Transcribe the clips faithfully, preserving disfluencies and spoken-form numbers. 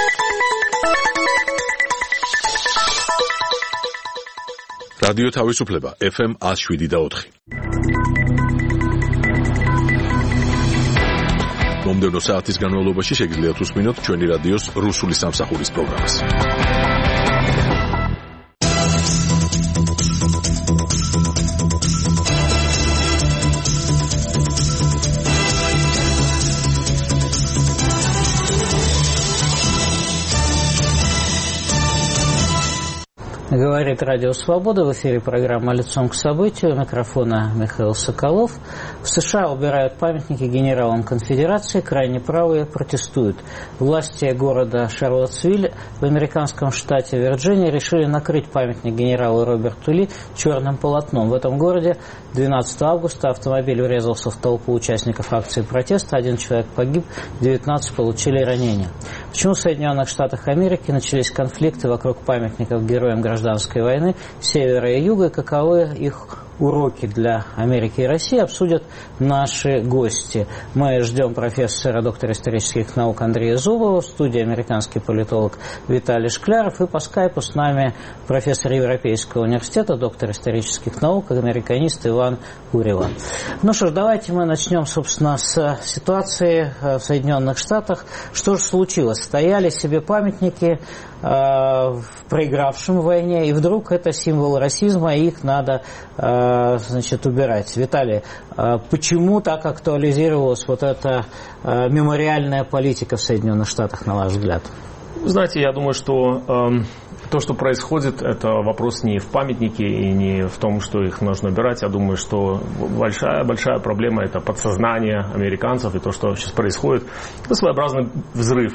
რადიო თავისუფლება ეფ ემ one oh seven და four. მომდევნო საათის განმავლობაში შეგიძლიათ უსმინოთ ჩვენი რადიოს რუსული სამსახურის პროგრამას. Говорит Радио Свобода, в эфире программа «Лицом к событию», у микрофона Михаил Соколов. В США убирают памятники генералам конфедерации, крайне правые протестуют. Власти города Шарлоттсвиль в американском штате Вирджиния решили накрыть памятник генералу Роберту Ли черным полотном. В этом городе двенадцатого августа автомобиль врезался в толпу участников акции протеста, один человек погиб, девятнадцать получили ранения. Почему в Соединенных Штатах Америки начались конфликты вокруг памятников героям гражданской войны севера и юга, и каковы их уроки для Америки и России, обсудят наши гости. Мы ждем профессора, доктора исторических наук Андрея Зубова, в студии американский политолог Виталий Шкляров, и по скайпу с нами профессор Европейского университета, доктор исторических наук, американист Иван Курева. Ну что ж, давайте мы начнем, собственно, с ситуации в Соединенных Штатах. Что же случилось? Стояли себе памятники э, проигравшим в войне, и вдруг это символ расизма, и их надо э, значит, убирать. Виталий, э, почему так актуализировалась вот эта э, мемориальная политика в Соединенных Штатах, на ваш взгляд? Знаете, я думаю, что э, то, что происходит, это вопрос не в памятнике и не в том, что их нужно убирать. Я думаю, что большая-большая проблема – это подсознание американцев, и то, что сейчас происходит, это своеобразный взрыв.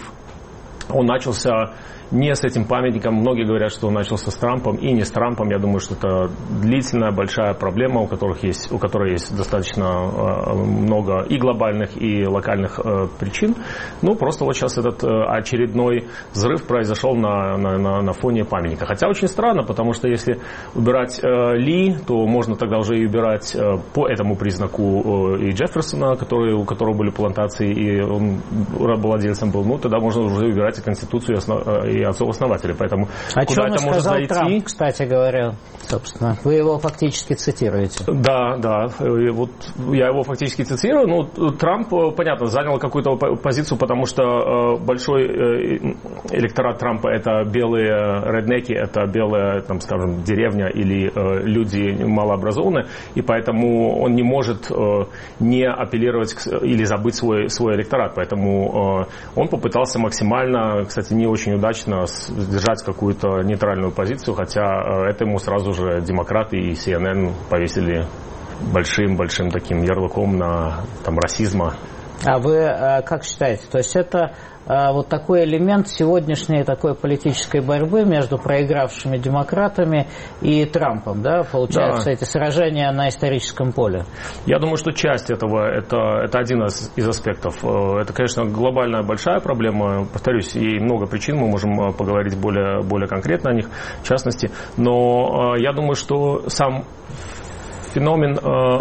Он начался не с этим памятником. Многие говорят, что он начался с Трампом, и не с Трампом. Я думаю, что это длительная, большая проблема, у, которых есть, у которой есть достаточно э, много и глобальных, и локальных э, причин. Ну, просто вот сейчас этот э, очередной взрыв произошел на, на, на, на фоне памятника. Хотя очень странно, потому что если убирать э, Ли, то можно тогда уже и убирать э, по этому признаку э, и Джефферсона, который, у которого были плантации, и он рабовладельцем был. Ну, тогда можно уже убирать и Конституцию, и и отцов-основателей. Поэтому о чем это может зайти? Трамп, кстати говоря, собственно. Вы его фактически цитируете. Да, да. И вот я его фактически цитирую. Ну, Трамп, понятно, занял какую-то позицию, потому что большой электорат Трампа — это белые реднеки, это белая, там, скажем, деревня или люди малообразованные, и поэтому он не может не апеллировать или забыть свой, свой электорат. Поэтому он попытался максимально, кстати, не очень удачно держать какую-то нейтральную позицию, хотя это ему сразу же демократы и си эн эн повесили большим-большим таким ярлыком на там, расизма. А вы как считаете? То есть это вот такой элемент сегодняшней такой политической борьбы между проигравшими демократами и Трампом, да, получается, да. Эти сражения на историческом поле? Я думаю, что часть этого, это, это один из, из аспектов. Это, конечно, глобальная большая проблема, повторюсь, и много причин, мы можем поговорить более, более конкретно о них, в частности, но я думаю, что сам феномен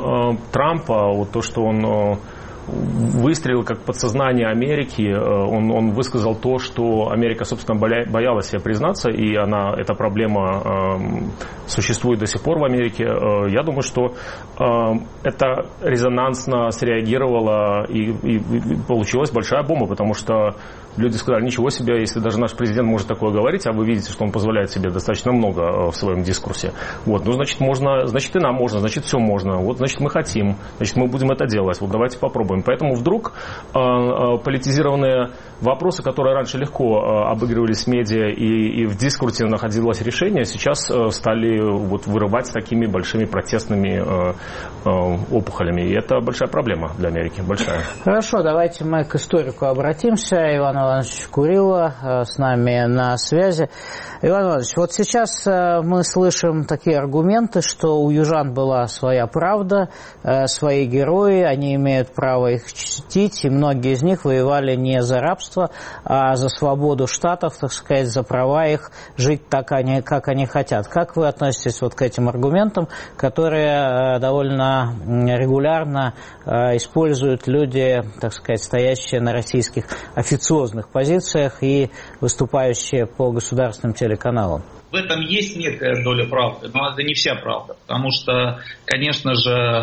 Трампа, вот то, что он выстрелил как подсознание Америки, он, он высказал то, что Америка, собственно, боялась себе признаться, и она, эта проблема э, существует до сих пор в Америке. Э, я думаю, что э, это резонансно среагировало, и, и, и получилась большая бомба, потому что люди сказали: ничего себе, если даже наш президент может такое говорить, а вы видите, что он позволяет себе достаточно много в своем дискурсе. Вот, ну, значит, можно, значит, и нам можно, значит, все можно. Вот, значит, мы хотим, значит, мы будем это делать. Вот давайте попробуем. Поэтому вдруг э, э, политизированные вопросы, которые раньше легко э, обыгрывались в медиа и, и в дискурсе находилось решение, сейчас э, стали вот, вырывать такими большими протестными э, э, опухолями. И это большая проблема для Америки, большая. Хорошо, давайте мы к историку обратимся. Иван Иванович Курило э, с нами на связи. Иван Иванович, вот сейчас э, мы слышим такие аргументы, что у южан была своя правда, э, свои герои, они имеют право право их чтить, и многие из них воевали не за рабство, а за свободу штатов, так сказать, за права их жить так, они, как они хотят. Как вы относитесь вот к этим аргументам, которые довольно регулярно используют люди, так сказать, стоящие на российских официозных позициях и выступающие по государственным телеканалам? В этом есть некая доля правды, но это не вся правда, потому что, конечно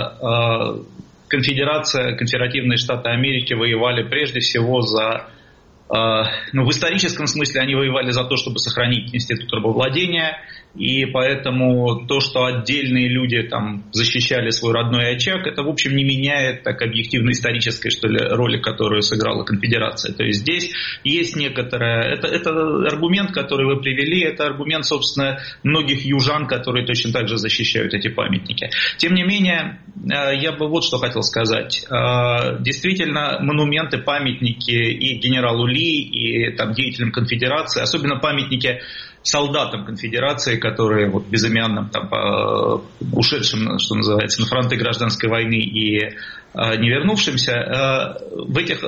же, Конфедерация, конфедеративные Штаты Америки воевали прежде всего за, ну, в историческом смысле они воевали за то, чтобы сохранить институт рабовладения, и поэтому то, что отдельные люди там защищали свой родной очаг, это, в общем, не меняет так объективно-исторической, что ли, роли, которую сыграла конфедерация. То есть здесь есть некоторое... Это, это аргумент, который вы привели, это аргумент, собственно, многих южан, которые точно так же защищают эти памятники. Тем не менее, я бы вот что хотел сказать. Действительно, монументы, памятники и генералу Ли, и там, деятелям конфедерации, особенно памятники солдатам конфедерации, которые вот безымянным, там, по, ушедшим, что называется, на фронты гражданской войны и а, не вернувшимся, а, в, этих,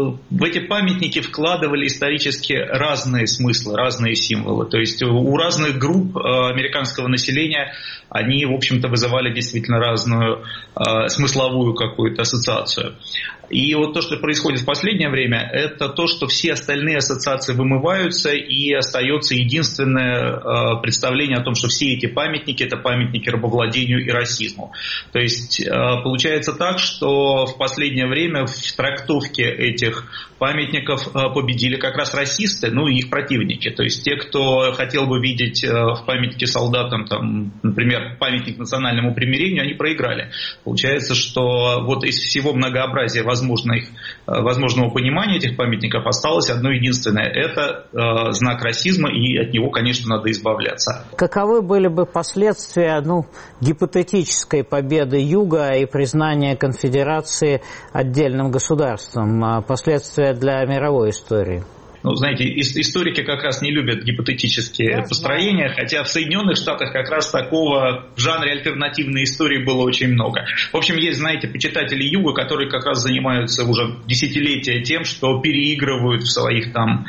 в эти памятники вкладывали исторически разные смыслы, разные символы. То есть у разных групп а, американского населения они, в общем-то, вызывали действительно разную а, смысловую какую-то ассоциацию. И вот то, что происходит в последнее время, это то, что все остальные ассоциации вымываются, и остается единственное представление о том, что все эти памятники – это памятники рабовладению и расизму. То есть получается так, что в последнее время в трактовке этих памятников победили как раз расисты, ну и их противники. То есть те, кто хотел бы видеть в памятнике солдатам, там, например, памятник национальному примирению, они проиграли. Получается, что вот из всего многообразия возможных, возможного понимания этих памятников осталось одно единственное. Это э, знак расизма, и от него, конечно, надо избавляться. Каковы были бы последствия, ну, гипотетической победы Юга и признания конфедерации отдельным государством? Последствия для мировой истории? Ну, знаете, историки как раз не любят гипотетические Я построения, знаю. Хотя в Соединенных Штатах как раз такого в жанре альтернативной истории было очень много. В общем, есть, знаете, почитатели Юга, которые как раз занимаются уже десятилетия тем, что переигрывают в своих там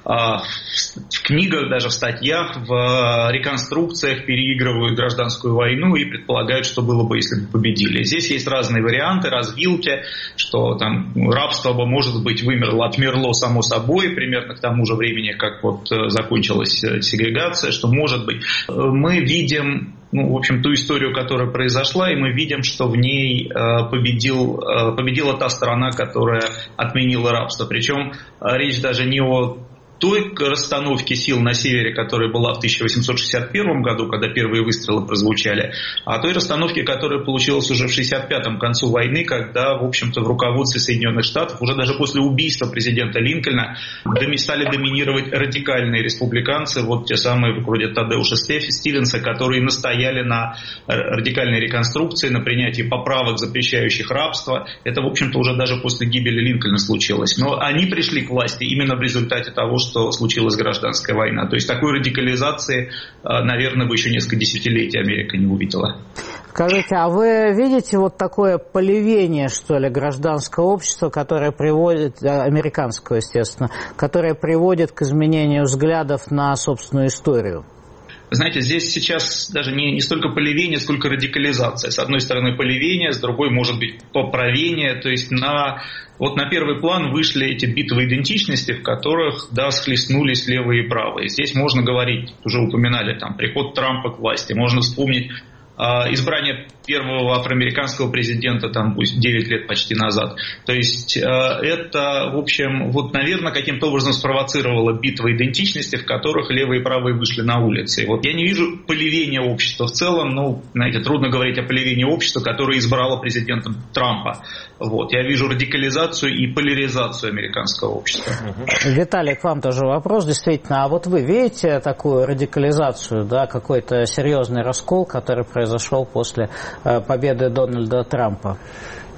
в книгах, даже в статьях, в реконструкциях переигрывают гражданскую войну и предполагают, что было бы, если бы победили. Здесь есть разные варианты, развилки, что там рабство бы, может быть, вымерло, отмерло само собой, примерно к тому же времени, как вот закончилась сегрегация, что, может быть, мы видим, ну, в общем, ту историю, которая произошла, и мы видим, что в ней победил, победила та сторона, которая отменила рабство. Причем речь даже не о той расстановке сил на севере, которая была в тысяча восемьсот шестьдесят первом году, когда первые выстрелы прозвучали, а той расстановке, которая получилась уже в шестьдесят пятом, к концу войны, когда, в общем-то, в руководстве Соединенных Штатов, уже даже после убийства президента Линкольна, стали доминировать радикальные республиканцы, вот те самые, вроде Тадеуша Стивенса, которые настояли на радикальной реконструкции, на принятии поправок, запрещающих рабство. Это, в общем-то, уже даже после гибели Линкольна случилось. Но они пришли к власти именно в результате того, что что случилась гражданская война. То есть такой радикализации, наверное, бы еще несколько десятилетий Америка не увидела. Скажите, а вы видите вот такое поливение, что ли, гражданского общества, которое приводит, американского, естественно, которое приводит к изменению взглядов на собственную историю? Знаете, здесь сейчас даже не, не столько поливение, сколько радикализация. С одной стороны поливение, с другой, может быть, поправение. То есть на, вот на первый план вышли эти битвы идентичности, в которых, да, схлестнулись левые и правые. Здесь можно говорить, уже упоминали, там, приход Трампа к власти, можно вспомнить избрание первого афроамериканского президента, там, пусть девять лет почти назад. То есть это, в общем, вот, наверное, каким-то образом спровоцировала битва идентичности, в которых левые и правые вышли на улицы. Вот я не вижу поливения общества в целом, ну, знаете, трудно говорить о поливении общества, которое избрало президентом Трампа. Вот. Я вижу радикализацию и поляризацию американского общества. Виталий, к вам тоже вопрос, действительно. А вот вы видите такую радикализацию, да, какой-то серьезный раскол, который произошел после победы Дональда Трампа?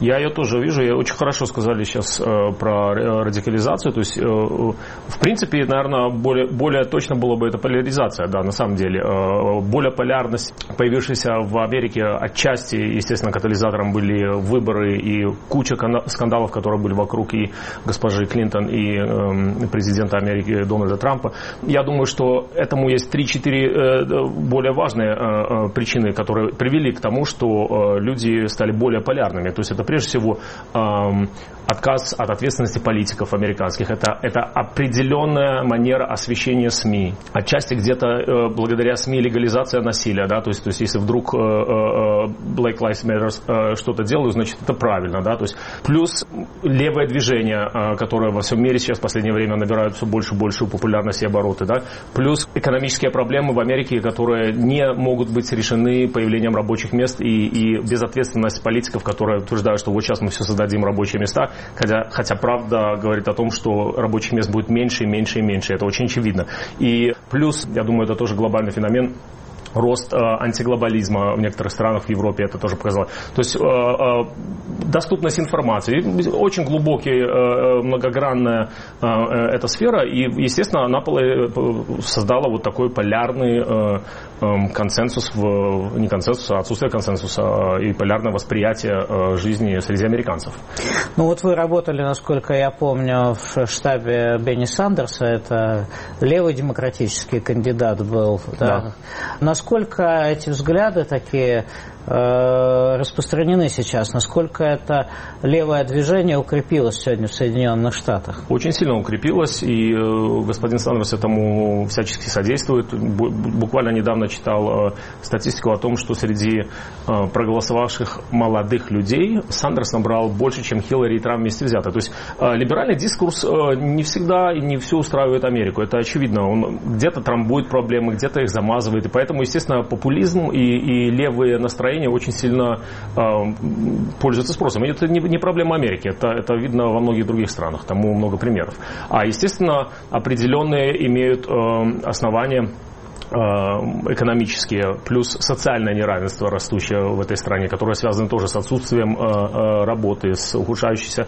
Я ее тоже вижу. Я очень хорошо сказали сейчас э, про радикализацию. То есть, э, в принципе, наверное, более, более точно было бы это поляризация, да, на самом деле. Э, более полярность, появившаяся в Америке отчасти, естественно, катализатором были выборы и куча скандалов, которые были вокруг и госпожи Клинтон, и э, президента Америки Дональда Трампа. Я думаю, что этому есть три-четыре э, более важные э, причины, которые привели к тому, что э, люди стали более полярными. То есть это прежде всего э, отказ от ответственности политиков американских. Это, это определенная манера освещения СМИ. Отчасти где-то э, благодаря СМИ легализация насилия. Да? То есть, то есть если вдруг э, э, Black Lives Matter э, что-то делают, значит это правильно. Да? То есть, плюс левое движение, э, которое во всем мире сейчас в последнее время набирают все больше и большую популярность и обороты. Да? Плюс экономические проблемы в Америке, которые не могут быть решены появлением рабочих мест и, и безответственность политиков, которые утверждают, что вот сейчас мы все создадим рабочие места, хотя, хотя правда говорит о том, что рабочих мест будет меньше и меньше и меньше. Это очень очевидно. И плюс, я думаю, это тоже глобальный феномен, рост э, антиглобализма в некоторых странах в Европе это тоже показало. То есть э, э, доступность информации, очень глубокая, э, многогранная э, эта сфера, и, естественно, она создала вот такой полярный э, э, консенсус, в, не консенсус, а отсутствие консенсуса э, и полярное восприятие э, жизни среди американцев. Ну вот вы работали, насколько я помню, в штабе Бенни Сандерса, это левый демократический кандидат был, да? Да. Насколько эти взгляды такие э, распространены сейчас? Насколько это левое движение укрепилось сегодня в Соединенных Штатах? Очень сильно укрепилось, и э, господин Сандерс этому всячески содействует. Буквально недавно читал э, статистику о том, что среди э, проголосовавших молодых людей Сандерс набрал больше, чем Хиллари и Трамп вместе взято. То есть э, либеральный дискурс э, не всегда и не все устраивает Америку. Это очевидно. Он где-то трамбует проблемы, где-то их замазывает, и поэтому, естественно, популизм и, и левые настроения очень сильно э, пользуются спросом. И это не, не проблема Америки, это, это видно во многих других странах, тому много примеров. А, естественно, определенные имеют э, основания экономические, плюс социальное неравенство растущее в этой стране, которое связано тоже с отсутствием работы, с ухудшающейся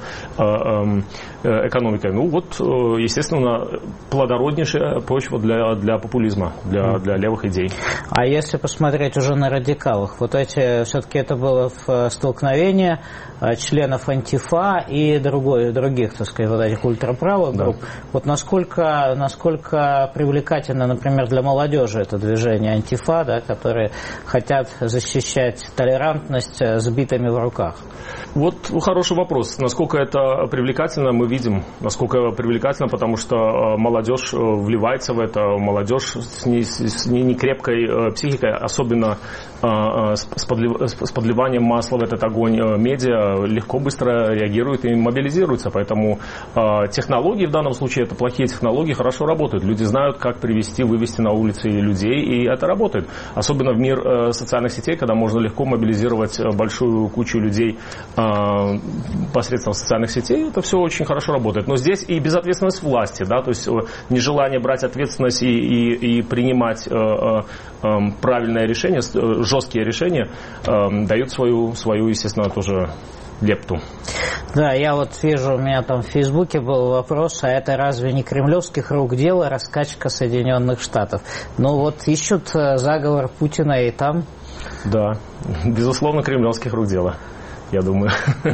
экономикой. Ну вот, естественно, плодороднейшая почва для, для популизма, для, для левых идей. А если посмотреть уже на радикалов, вот эти, все-таки это было столкновение членов Антифа и другой, других, так сказать, вот этих ультраправых групп. Да. Вот насколько, насколько привлекательно, например, для молодежи это движение Антифа, да, которые хотят защищать толерантность с битами в руках? Вот хороший вопрос. Насколько это привлекательно, мы видим. Насколько привлекательно, потому что молодежь вливается в это. Молодежь с некрепкой психикой, особенно с подливанием масла в этот огонь медиа, легко, быстро реагирует и мобилизируется. Поэтому технологии в данном случае, это плохие технологии, хорошо работают. Люди знают, как привести, вывести на улицы людей, и это работает. Особенно в мир социальных сетей, когда можно легко мобилизировать большую кучу людей посредством социальных сетей, это все очень хорошо работает. Но здесь и безответственность власти, да, то есть нежелание брать ответственность и, и, и принимать э, э, правильное решение, жесткие решения, э, дают свою, свою, естественно, тоже лепту. Да, я вот вижу, у меня там в Фейсбуке был вопрос, а это разве не кремлевских рук дело раскачка Соединенных Штатов? Ну вот ищут заговор Путина и там. Да, безусловно, кремлевских рук дело, я думаю.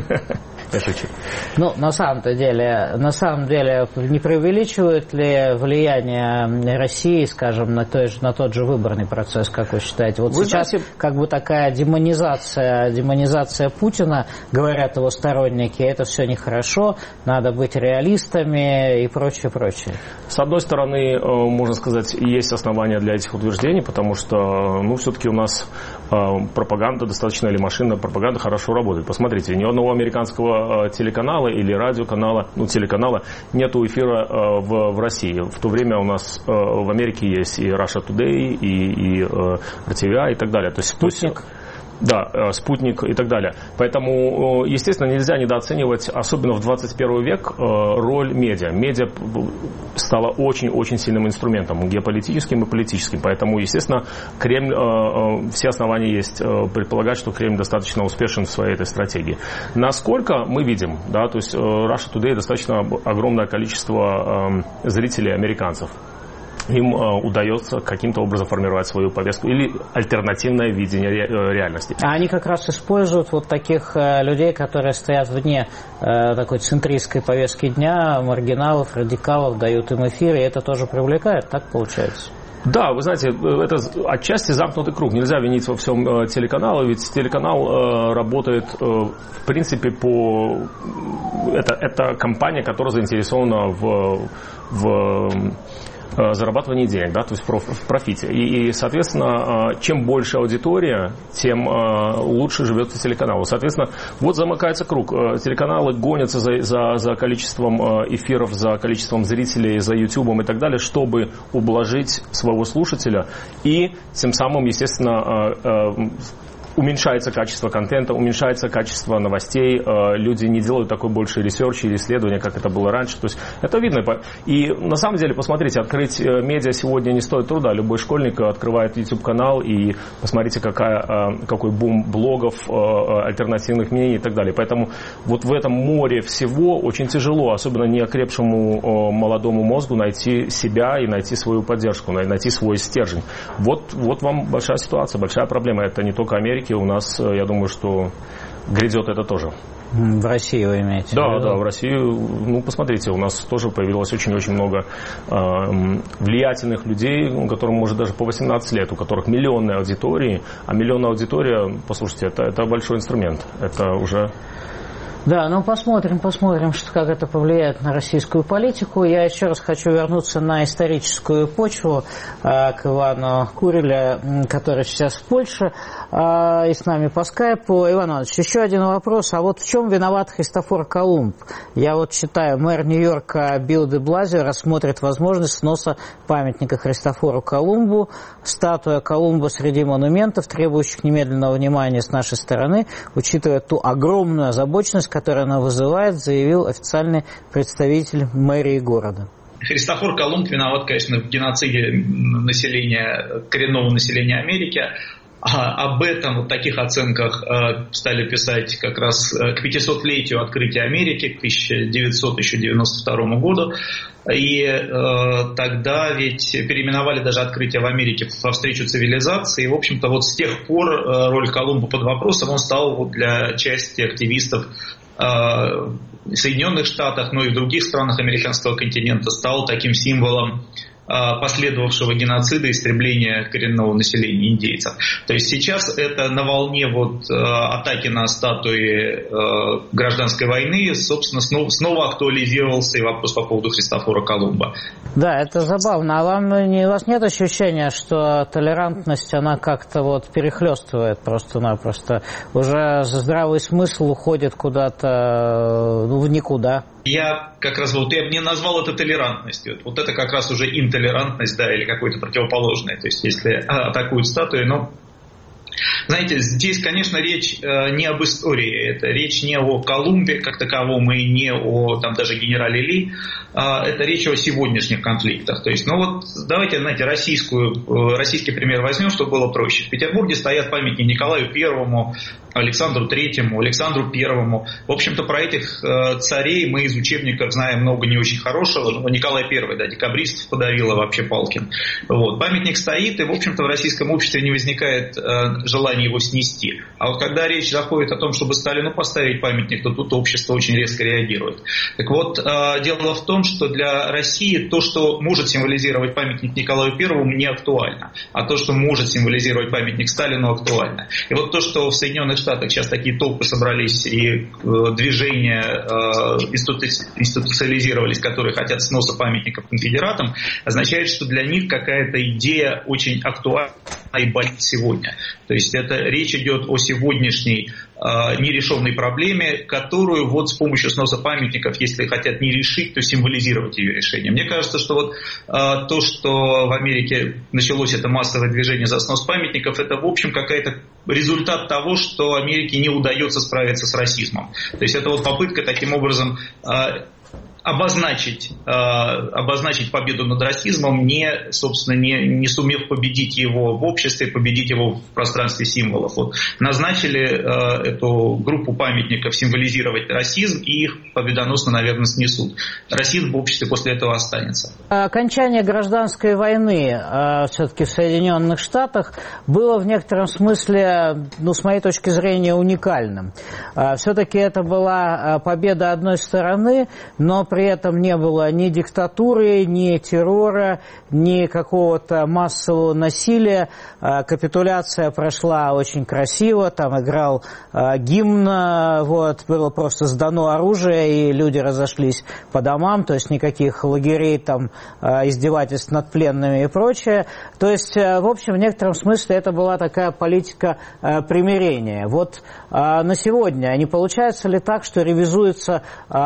Я шучу. Ну, на самом-то деле, на самом деле, не преувеличивает ли влияние России, скажем, на, той же, на тот же выборный процесс, как вы считаете? Вот вы сейчас знаете, как бы такая демонизация, демонизация Путина, говорят его сторонники, это все нехорошо, надо быть реалистами и прочее, прочее. С одной стороны, можно сказать, есть основания для этих утверждений, потому что, ну, все-таки у нас пропаганда достаточно, или машинная пропаганда хорошо работает. Посмотрите, ни одного американского телеканала или радиоканала, ну, телеканала нету эфира э, в, в России. В то время у нас э, в Америке есть и Russia Today, и, и э, эр ти ви ай и так далее. То есть, Спутник. Да, спутник и так далее. Поэтому, естественно, нельзя недооценивать, особенно в двадцать первый век, роль медиа. Медиа стала очень-очень сильным инструментом, геополитическим и политическим. Поэтому, естественно, Кремль, все основания есть предполагать, что Кремль достаточно успешен в своей этой стратегии. Насколько мы видим, да, то есть Russia Today достаточно огромное количество зрителей американцев. Им э, удается каким-то образом формировать свою повестку или альтернативное видение ре, э, реальности. А они как раз используют вот таких э, людей, которые стоят вне э, такой центристской повестки дня, маргиналов, радикалов, дают им эфир, и это тоже привлекает, так получается? Да, вы знаете, это отчасти замкнутый круг. Нельзя винить во всем э, телеканала, ведь телеканал э, работает, э, в принципе, по... Это, это компания, которая заинтересована в... в зарабатывание денег, да, то есть в профите. И, и, соответственно, чем больше аудитория, тем лучше живет телеканал. Соответственно, вот замыкается круг. Телеканалы гонятся за, за, за количеством эфиров, за количеством зрителей, за Ютубом и так далее, чтобы ублажить своего слушателя и тем самым, естественно, уменьшается качество контента, уменьшается качество новостей, люди не делают такой больше ресерч или исследования, как это было раньше. То есть это видно. И на самом деле, посмотрите, открыть медиа сегодня не стоит труда. Любой школьник открывает YouTube-канал и посмотрите, какая, какой бум блогов, альтернативных мнений и так далее. Поэтому вот в этом море всего очень тяжело, особенно неокрепшему молодому мозгу, найти себя и найти свою поддержку, найти свой стержень. Вот, вот вам большая ситуация, большая проблема. Это не только Америка. У нас, я думаю, что грядет это тоже. В России вы имеете? Да, да, в России, ну, посмотрите, у нас тоже появилось очень-очень много э, влиятельных людей, которым, может, даже по восемнадцать лет, у которых миллионные аудитории, а миллионная аудитория, послушайте, это, это большой инструмент, это уже... Да, ну посмотрим, посмотрим, что, как это повлияет на российскую политику. Я еще раз хочу вернуться на историческую почву э, к Ивану Куреля, который сейчас в Польше э, и с нами по скайпу. Иван Иванович, еще один вопрос. А вот в чем виноват Христофор Колумб? Я вот читаю, мэр Нью-Йорка Билл де Блазио рассмотрит возможность сноса памятника Христофору Колумбу. Статуя Колумба среди монументов, требующих немедленного внимания с нашей стороны, учитывая ту огромную озабоченность, которую она вызывает, заявил официальный представитель мэрии города. Христофор Колумб виноват, конечно, в геноциде населения, коренного населения Америки. А об этом, вот таких оценках стали писать как раз к пятисотлетию открытия Америки, к тысяча девятьсот девяносто второму году. И э, тогда ведь переименовали даже открытие в Америке во встречу цивилизации. И, в общем-то, вот с тех пор э, роль Колумба под вопросом. Он стал вот для части активистов э, в Соединенных Штатах, но и в других странах американского континента стал таким символом последовавшего геноцида и истребления коренного населения индейцев. То есть сейчас это на волне вот, э, атаки на статуи э, гражданской войны, собственно, снова, снова актуализировался и вопрос по поводу Христофора Колумба. Да, это забавно. А вам не, у вас нет ощущения, что толерантность, она как-то вот перехлестывает просто-напросто? Уже здравый смысл уходит куда-то, ну, в никуда? Я как раз вот я бы не назвал это толерантностью. Вот это как раз уже интолерантность, да, или какое-то противоположное. То есть если атакуют статуи, но знаете, здесь, конечно, речь э, не об истории, это речь не о Колумбе как таковом и не о там, даже генерале Ли, э, это речь о сегодняшних конфликтах. То есть, ну вот давайте, знаете, российскую, э, российский пример возьмем, чтобы было проще. В Петербурге стоят памятники Николаю Первому, Александру Третьему, Александру Первому. В общем-то, про этих э, царей мы из учебников знаем много не очень хорошего. Но Николай Первый, да, декабристов подавил, вообще Палкин. Вот. Памятник стоит, и, в общем-то, в российском обществе не возникает э, желания его снести. А вот когда речь заходит о том, чтобы Сталину поставить памятник, то тут общество очень резко реагирует. Так вот, э, дело в том, что для России то, что может символизировать памятник Николаю Первому, не актуально. А то, что может символизировать памятник Сталину, актуально. И вот то, что в Соединенных Штатах сейчас такие толпы собрались и э, движения э, институциализировались, которые хотят сноса памятников конфедератам, означает, что для них какая-то идея очень актуальна и болит сегодня. То есть это речь идет о сегодняшней э, нерешенной проблеме, которую вот с помощью сноса памятников, если хотят не решить, то символизировать ее решение. Мне кажется, что вот то, что в Америке началось это массовое движение за снос памятников, это в общем какая-то результат того, что Америке не удается справиться с расизмом. То есть это вот попытка таким образом обозначить, э, обозначить победу над расизмом, не, собственно, не, не сумев победить его в обществе, победить его в пространстве символов. Вот. Назначили э, эту группу памятников символизировать расизм, и их победоносно, наверное, снесут. Расизм в обществе после этого останется. Окончание гражданской войны э, все-таки в Соединенных Штатах было в некотором смысле, ну, с моей точки зрения, уникальным. Э, все-таки это была победа одной стороны, но при этом не было ни диктатуры, ни террора, ни какого-то массового насилия. Капитуляция прошла очень красиво, там играл гимн, вот, было просто сдано оружие, и люди разошлись по домам, то есть никаких лагерей, там, издевательств над пленными и прочее. То есть, в общем, в некотором смысле это была такая политика примирения. Вот на сегодня не получается ли так, что ревизуется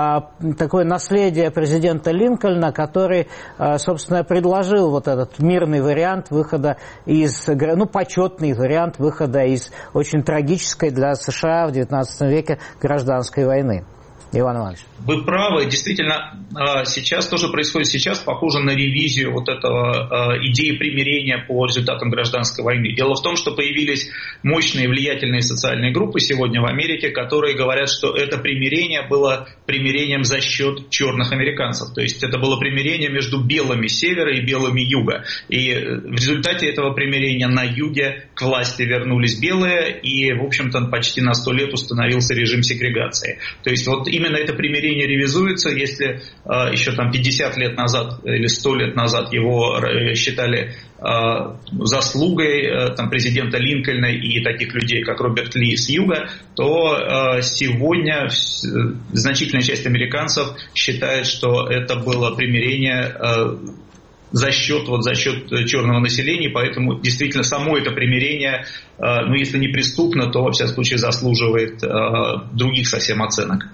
такое наследие президента Линкольна, который, собственно, предложил вот этот мирный вариант выхода из, ну, почетный вариант выхода из очень трагической для США в девятнадцатом веке гражданской войны? Иван Иванович. Вы правы, действительно, сейчас тоже происходит сейчас, похоже на ревизию вот этого идеи примирения по результатам гражданской войны. Дело в том, что появились мощные влиятельные социальные группы сегодня в Америке, которые говорят, что это примирение было примирением за счет черных американцев. То есть это было примирение между белыми севера и белыми юга. И в результате этого примирения на юге к власти вернулись белые, и, в общем-то, почти на сто лет установился режим сегрегации. То есть вот именно это примирение ревизуется. Если э, еще там пятьдесят лет назад или сто лет назад его считали э, заслугой э, там, президента Линкольна и таких людей, как Роберт Ли с юга, то э, сегодня значительная часть американцев считает, что это было примирение э, за счет, вот, за счет черного населения, поэтому действительно само это примирение, э, ну если не преступно, то во всяком случае заслуживает э, других совсем оценок.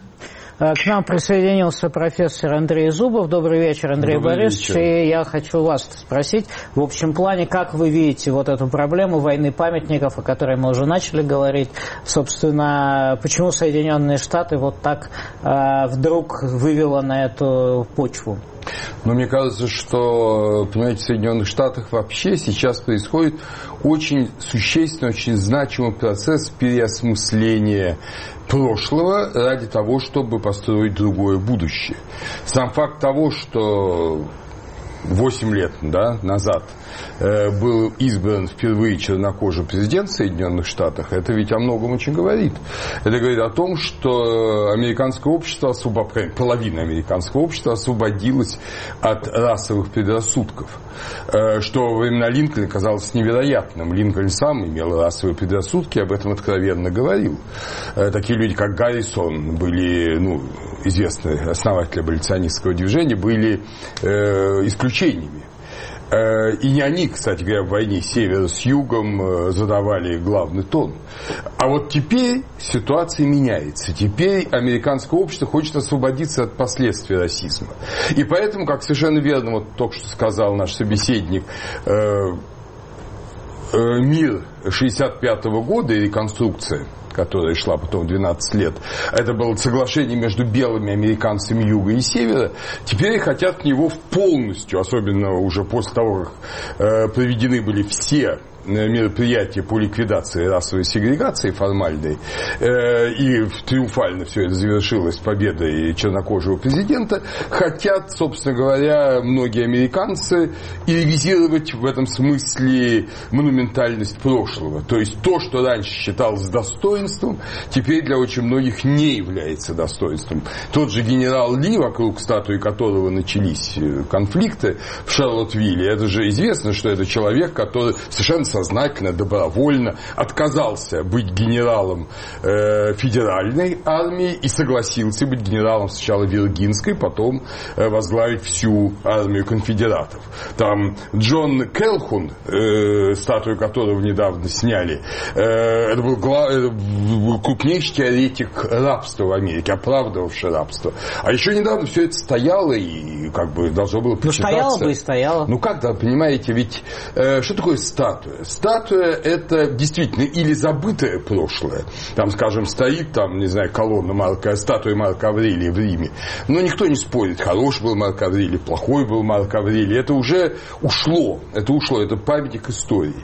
К нам присоединился профессор Андрей Зубов. Добрый вечер, Андрей Добрый Борисович. Вечер. И я хочу вас спросить, в общем плане, как вы видите вот эту проблему войны памятников, о которой мы уже начали говорить. Собственно, почему Соединенные Штаты вот так э, вдруг вывело на эту почву? Но мне кажется, что, понимаете, в Соединенных Штатах вообще сейчас происходит очень существенный, очень значимый процесс переосмысления прошлого ради того, чтобы построить другое будущее. Сам факт того, что восемь лет, да, назад э, был избран впервые чернокожий президент в Соединенных Штатах, это ведь о многом очень говорит. Это говорит о том, что американское общество, освобод... половина американского общества освободилась от расовых предрассудков, э, что во времена Линкольна казалось невероятным. Линкольн сам имел расовые предрассудки, об этом откровенно говорил. Э, такие люди, как Гаррисон, были, ну, известные основатели аболиционистского движения, были э, исключениями. И не они, кстати говоря, в войне севера с югом задавали главный тон. А вот теперь ситуация меняется. Теперь американское общество хочет освободиться от последствий расизма. И поэтому, как совершенно верно вот только что сказал наш собеседник, мир шестьдесят пятого года и реконструкция, которая шла потом двенадцать лет, это было соглашение между белыми американцами юга и севера, теперь хотят к него полностью, особенно уже после того, как э, проведены были все мероприятия по ликвидации расовой сегрегации формальной, э, и триумфально все это завершилось победой чернокожего президента, хотят, собственно говоря, многие американцы ревизировать в этом смысле монументальность прошлого. То есть то, что раньше считалось достоинством, теперь для очень многих не является достоинством. Тот же генерал Ли, вокруг статуи которого начались конфликты в Шарлоттвилле, это же известно, что это человек, который совершенно сознательно, добровольно отказался быть генералом э, федеральной армии и согласился быть генералом сначала Виргинской, потом э, возглавить всю армию конфедератов. Там Джон Келхун, э, статую которого недавно сняли, э, это был глав, э, крупнейший теоретик рабства в Америке, оправдывавший рабство. А еще недавно все это стояло и как бы должно было почитаться. Ну, стояло бы и стояло. Ну, как, да, понимаете, ведь э, что такое статуя? Статуя – это действительно или забытое прошлое. Там, скажем, стоит, там, не знаю, колонна Марка, статуя Марка Аврелия в Риме. Но никто не спорит, хороший был Марк Аврелий, плохой был Марк Аврелий. Это уже ушло. Это ушло, это памятник истории.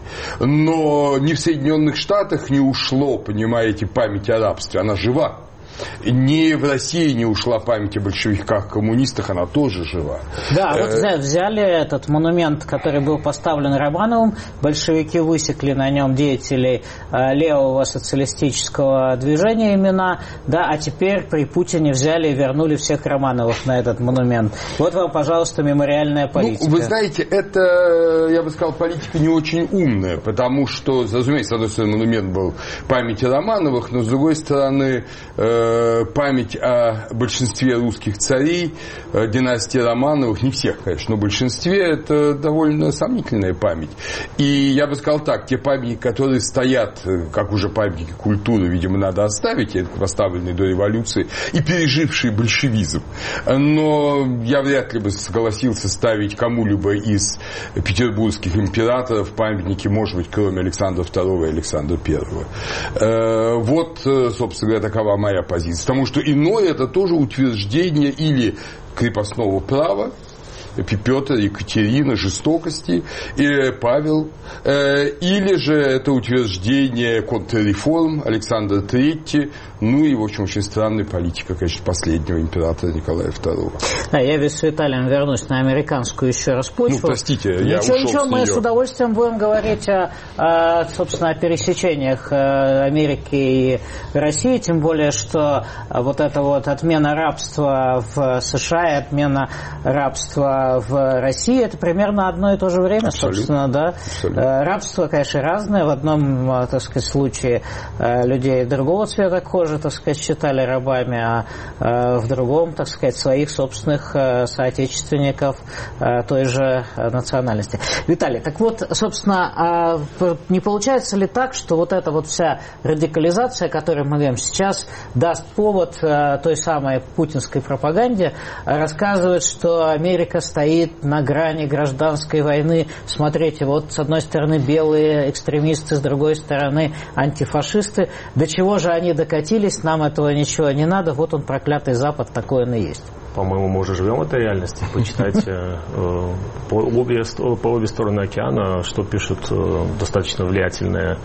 Но ни в Соединенных Штатах не ушло, понимаете, память о рабстве. Она жива. Не в России не ушла память о большевиках, коммунистах, она тоже жива. Да, вот взяли этот монумент, который был поставлен Романовым, большевики высекли на нем деятелей левого социалистического движения имена, да, а теперь при Путине взяли и вернули всех Романовых на этот монумент. Вот вам, пожалуйста, мемориальная политика. Ну, вы знаете, это, я бы сказал, политика не очень умная, потому что, разумеется, с одной стороны, монумент был памяти Романовых, но с другой стороны, память о большинстве русских царей, династии Романовых, не всех, конечно, но в большинстве, это довольно сомнительная память. И я бы сказал так, те памятники, которые стоят, как уже памятники культуры, видимо, надо оставить, поставленные до революции, и пережившие большевизм. Но я вряд ли бы согласился ставить кому-либо из петербургских императоров памятники, может быть, кроме Александра второго и Александра первого. Вот, собственно говоря, такова моя позиция. Потому что иное это тоже утверждение или крепостного права, Петр, Екатерина, жестокости, и Павел, или же это утверждение контрреформ Александра третьего, ну и, в общем, очень странная политика, конечно, последнего императора Николая второго. Да, я ведь с Виталием вернусь на американскую еще раз почву. Ну, простите, ничего, я ушел ничего, с мы нее. с удовольствием будем говорить о, о, собственно, о пересечениях Америки и России, тем более, что вот эта вот отмена рабства в США и отмена рабства в России, это примерно одно и то же время, абсолютно, собственно, да. Абсолютно. Рабство, конечно, разное. В одном, так сказать, случае людей другого цвета кожи, так сказать, считали рабами, а в другом, так сказать, своих собственных соотечественников той же национальности. Виталий, так вот, собственно, не получается ли так, что вот эта вот вся радикализация, о которой мы говорим сейчас, даст повод той самой путинской пропаганде рассказывать, что Америка стоит на грани гражданской войны. Смотрите, вот с одной стороны белые экстремисты, с другой стороны антифашисты. До чего же они докатились, нам этого ничего не надо, вот он, проклятый Запад, такой он и есть. По-моему, мы уже живем в этой реальности. Почитайте по обе, по обе стороны океана, что пишут достаточно влиятельные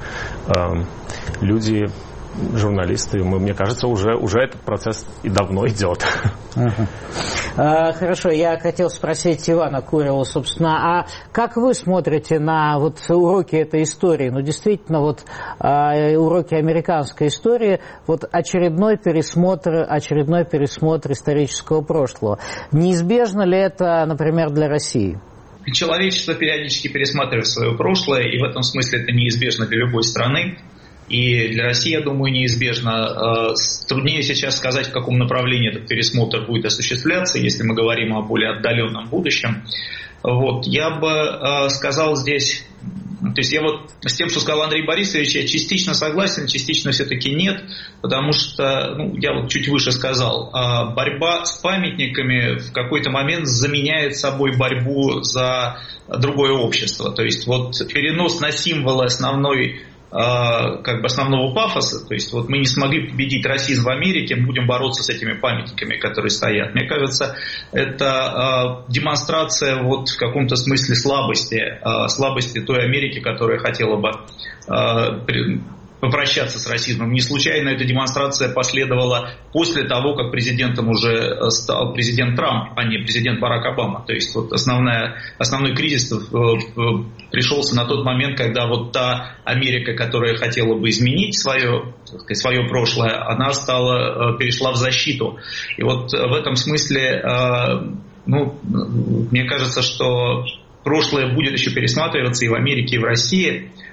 люди, журналисты. Мне кажется, уже, уже этот процесс и давно идет. Uh-huh. А, хорошо, я хотел спросить Ивана Курила, собственно, а как вы смотрите на вот уроки этой истории? Ну, действительно, вот а, уроки американской истории, вот очередной пересмотр, очередной пересмотр исторического прошлого. Неизбежно ли это, например, для России? Человечество периодически пересматривает свое прошлое, и в этом смысле это неизбежно для любой страны. И для России, я думаю, неизбежно. Труднее сейчас сказать, в каком направлении этот пересмотр будет осуществляться, если мы говорим о более отдаленном будущем. Вот. Я бы сказал здесь, то есть я вот с тем, что сказал Андрей Борисович, я частично согласен, частично все-таки нет, потому что, ну, я вот чуть выше сказал, борьба с памятниками в какой-то момент заменяет собой борьбу за другое общество. То есть вот перенос на символы основной, как бы основного пафоса, то есть вот мы не смогли победить расизм в Америке, будем бороться с этими памятниками, которые стоят. Мне кажется, это э, демонстрация вот в каком-то смысле слабости, э, слабости той Америки, которая хотела бы э, при, попрощаться с расизмом. Не случайно эта демонстрация последовала после того, как президентом уже стал президент Трамп, а не президент Барак Обама. То есть вот основная, основной кризис пришелся на тот момент, когда вот та Америка, которая хотела бы изменить свое, так сказать, свое прошлое, она стала, перешла в защиту. И вот в этом смысле, ну, мне кажется, что прошлое будет еще пересматриваться и в Америке, и в России.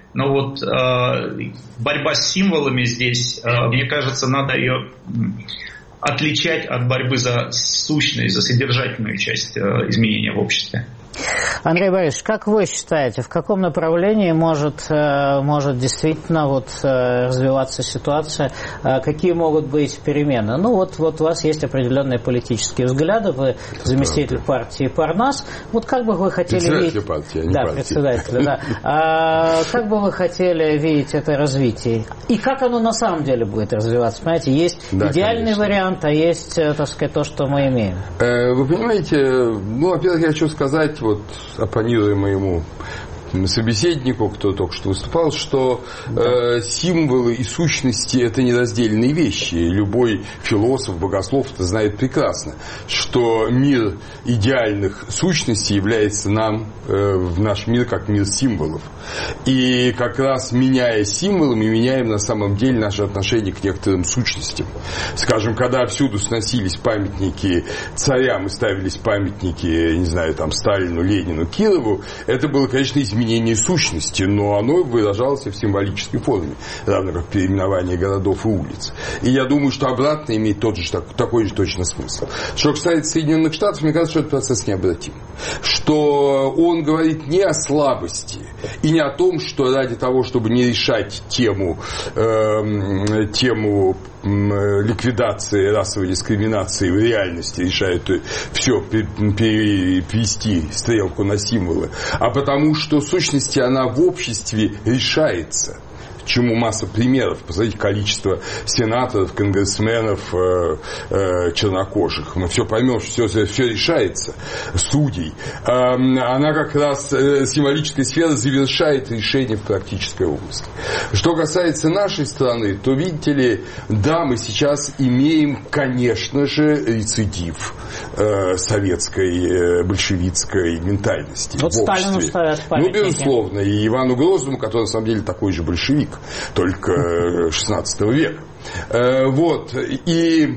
Но вот э, борьба с символами здесь, э, мне кажется, надо ее отличать от борьбы за сущность, за содержательную часть э, изменения в обществе. Андрей Борисович, как вы считаете, в каком направлении может, может действительно вот развиваться ситуация, какие могут быть перемены? Ну вот, вот у вас есть определенные политические взгляды, вы заместитель партии Парнас. Вот как бы вы хотели председатель видеть... партии, а не да, партии. председатель, да. А, как бы вы хотели видеть это развитие? И как оно на самом деле будет развиваться? Понимаете, есть да, идеальный конечно. вариант, а есть, так сказать, то, что мы имеем. Вы понимаете, ну, во-первых, я хочу сказать, вот оппонируя моему собеседнику, кто только что выступал, что э, символы и сущности – это нераздельные вещи. Любой философ, богослов это знает прекрасно, что мир идеальных сущностей является нам, э, в наш мир, как мир символов. И как раз меняя символы, мы меняем на самом деле наше отношение к некоторым сущностям. Скажем, когда всюду сносились памятники царям и ставились памятники, не знаю, там, Сталину, Ленину, Кирову, это было, конечно, изменение изменение сущности, но оно выражалось в символической форме, равно как переименование городов и улиц. И я думаю, что обратно имеет тот же, такой же точно смысл. Что касается Соединенных Штатов, мне кажется, что этот процесс необратим. Что он говорит не о слабости и не о том, что ради того, чтобы не решать тему, э, тему ликвидации расовой дискриминации в реальности решают все перевести стрелку на символы, а потому что в сущности она в обществе решается. Чему масса примеров. Посмотрите, количество сенаторов, конгрессменов, э, э, чернокожих. Мы все поймем, что все, все решается. Судей. Э, она как раз, э, символическая сфера, завершает решение в практической области. Что касается нашей страны, то, видите ли, да, мы сейчас имеем, конечно же, рецидив э, советской, э, большевистской ментальности. Вот в Сталину ставят памятники. Ну, безусловно. И Ивану Грозному, который, на самом деле, такой же большевик, только шестнадцатого века. Вот. И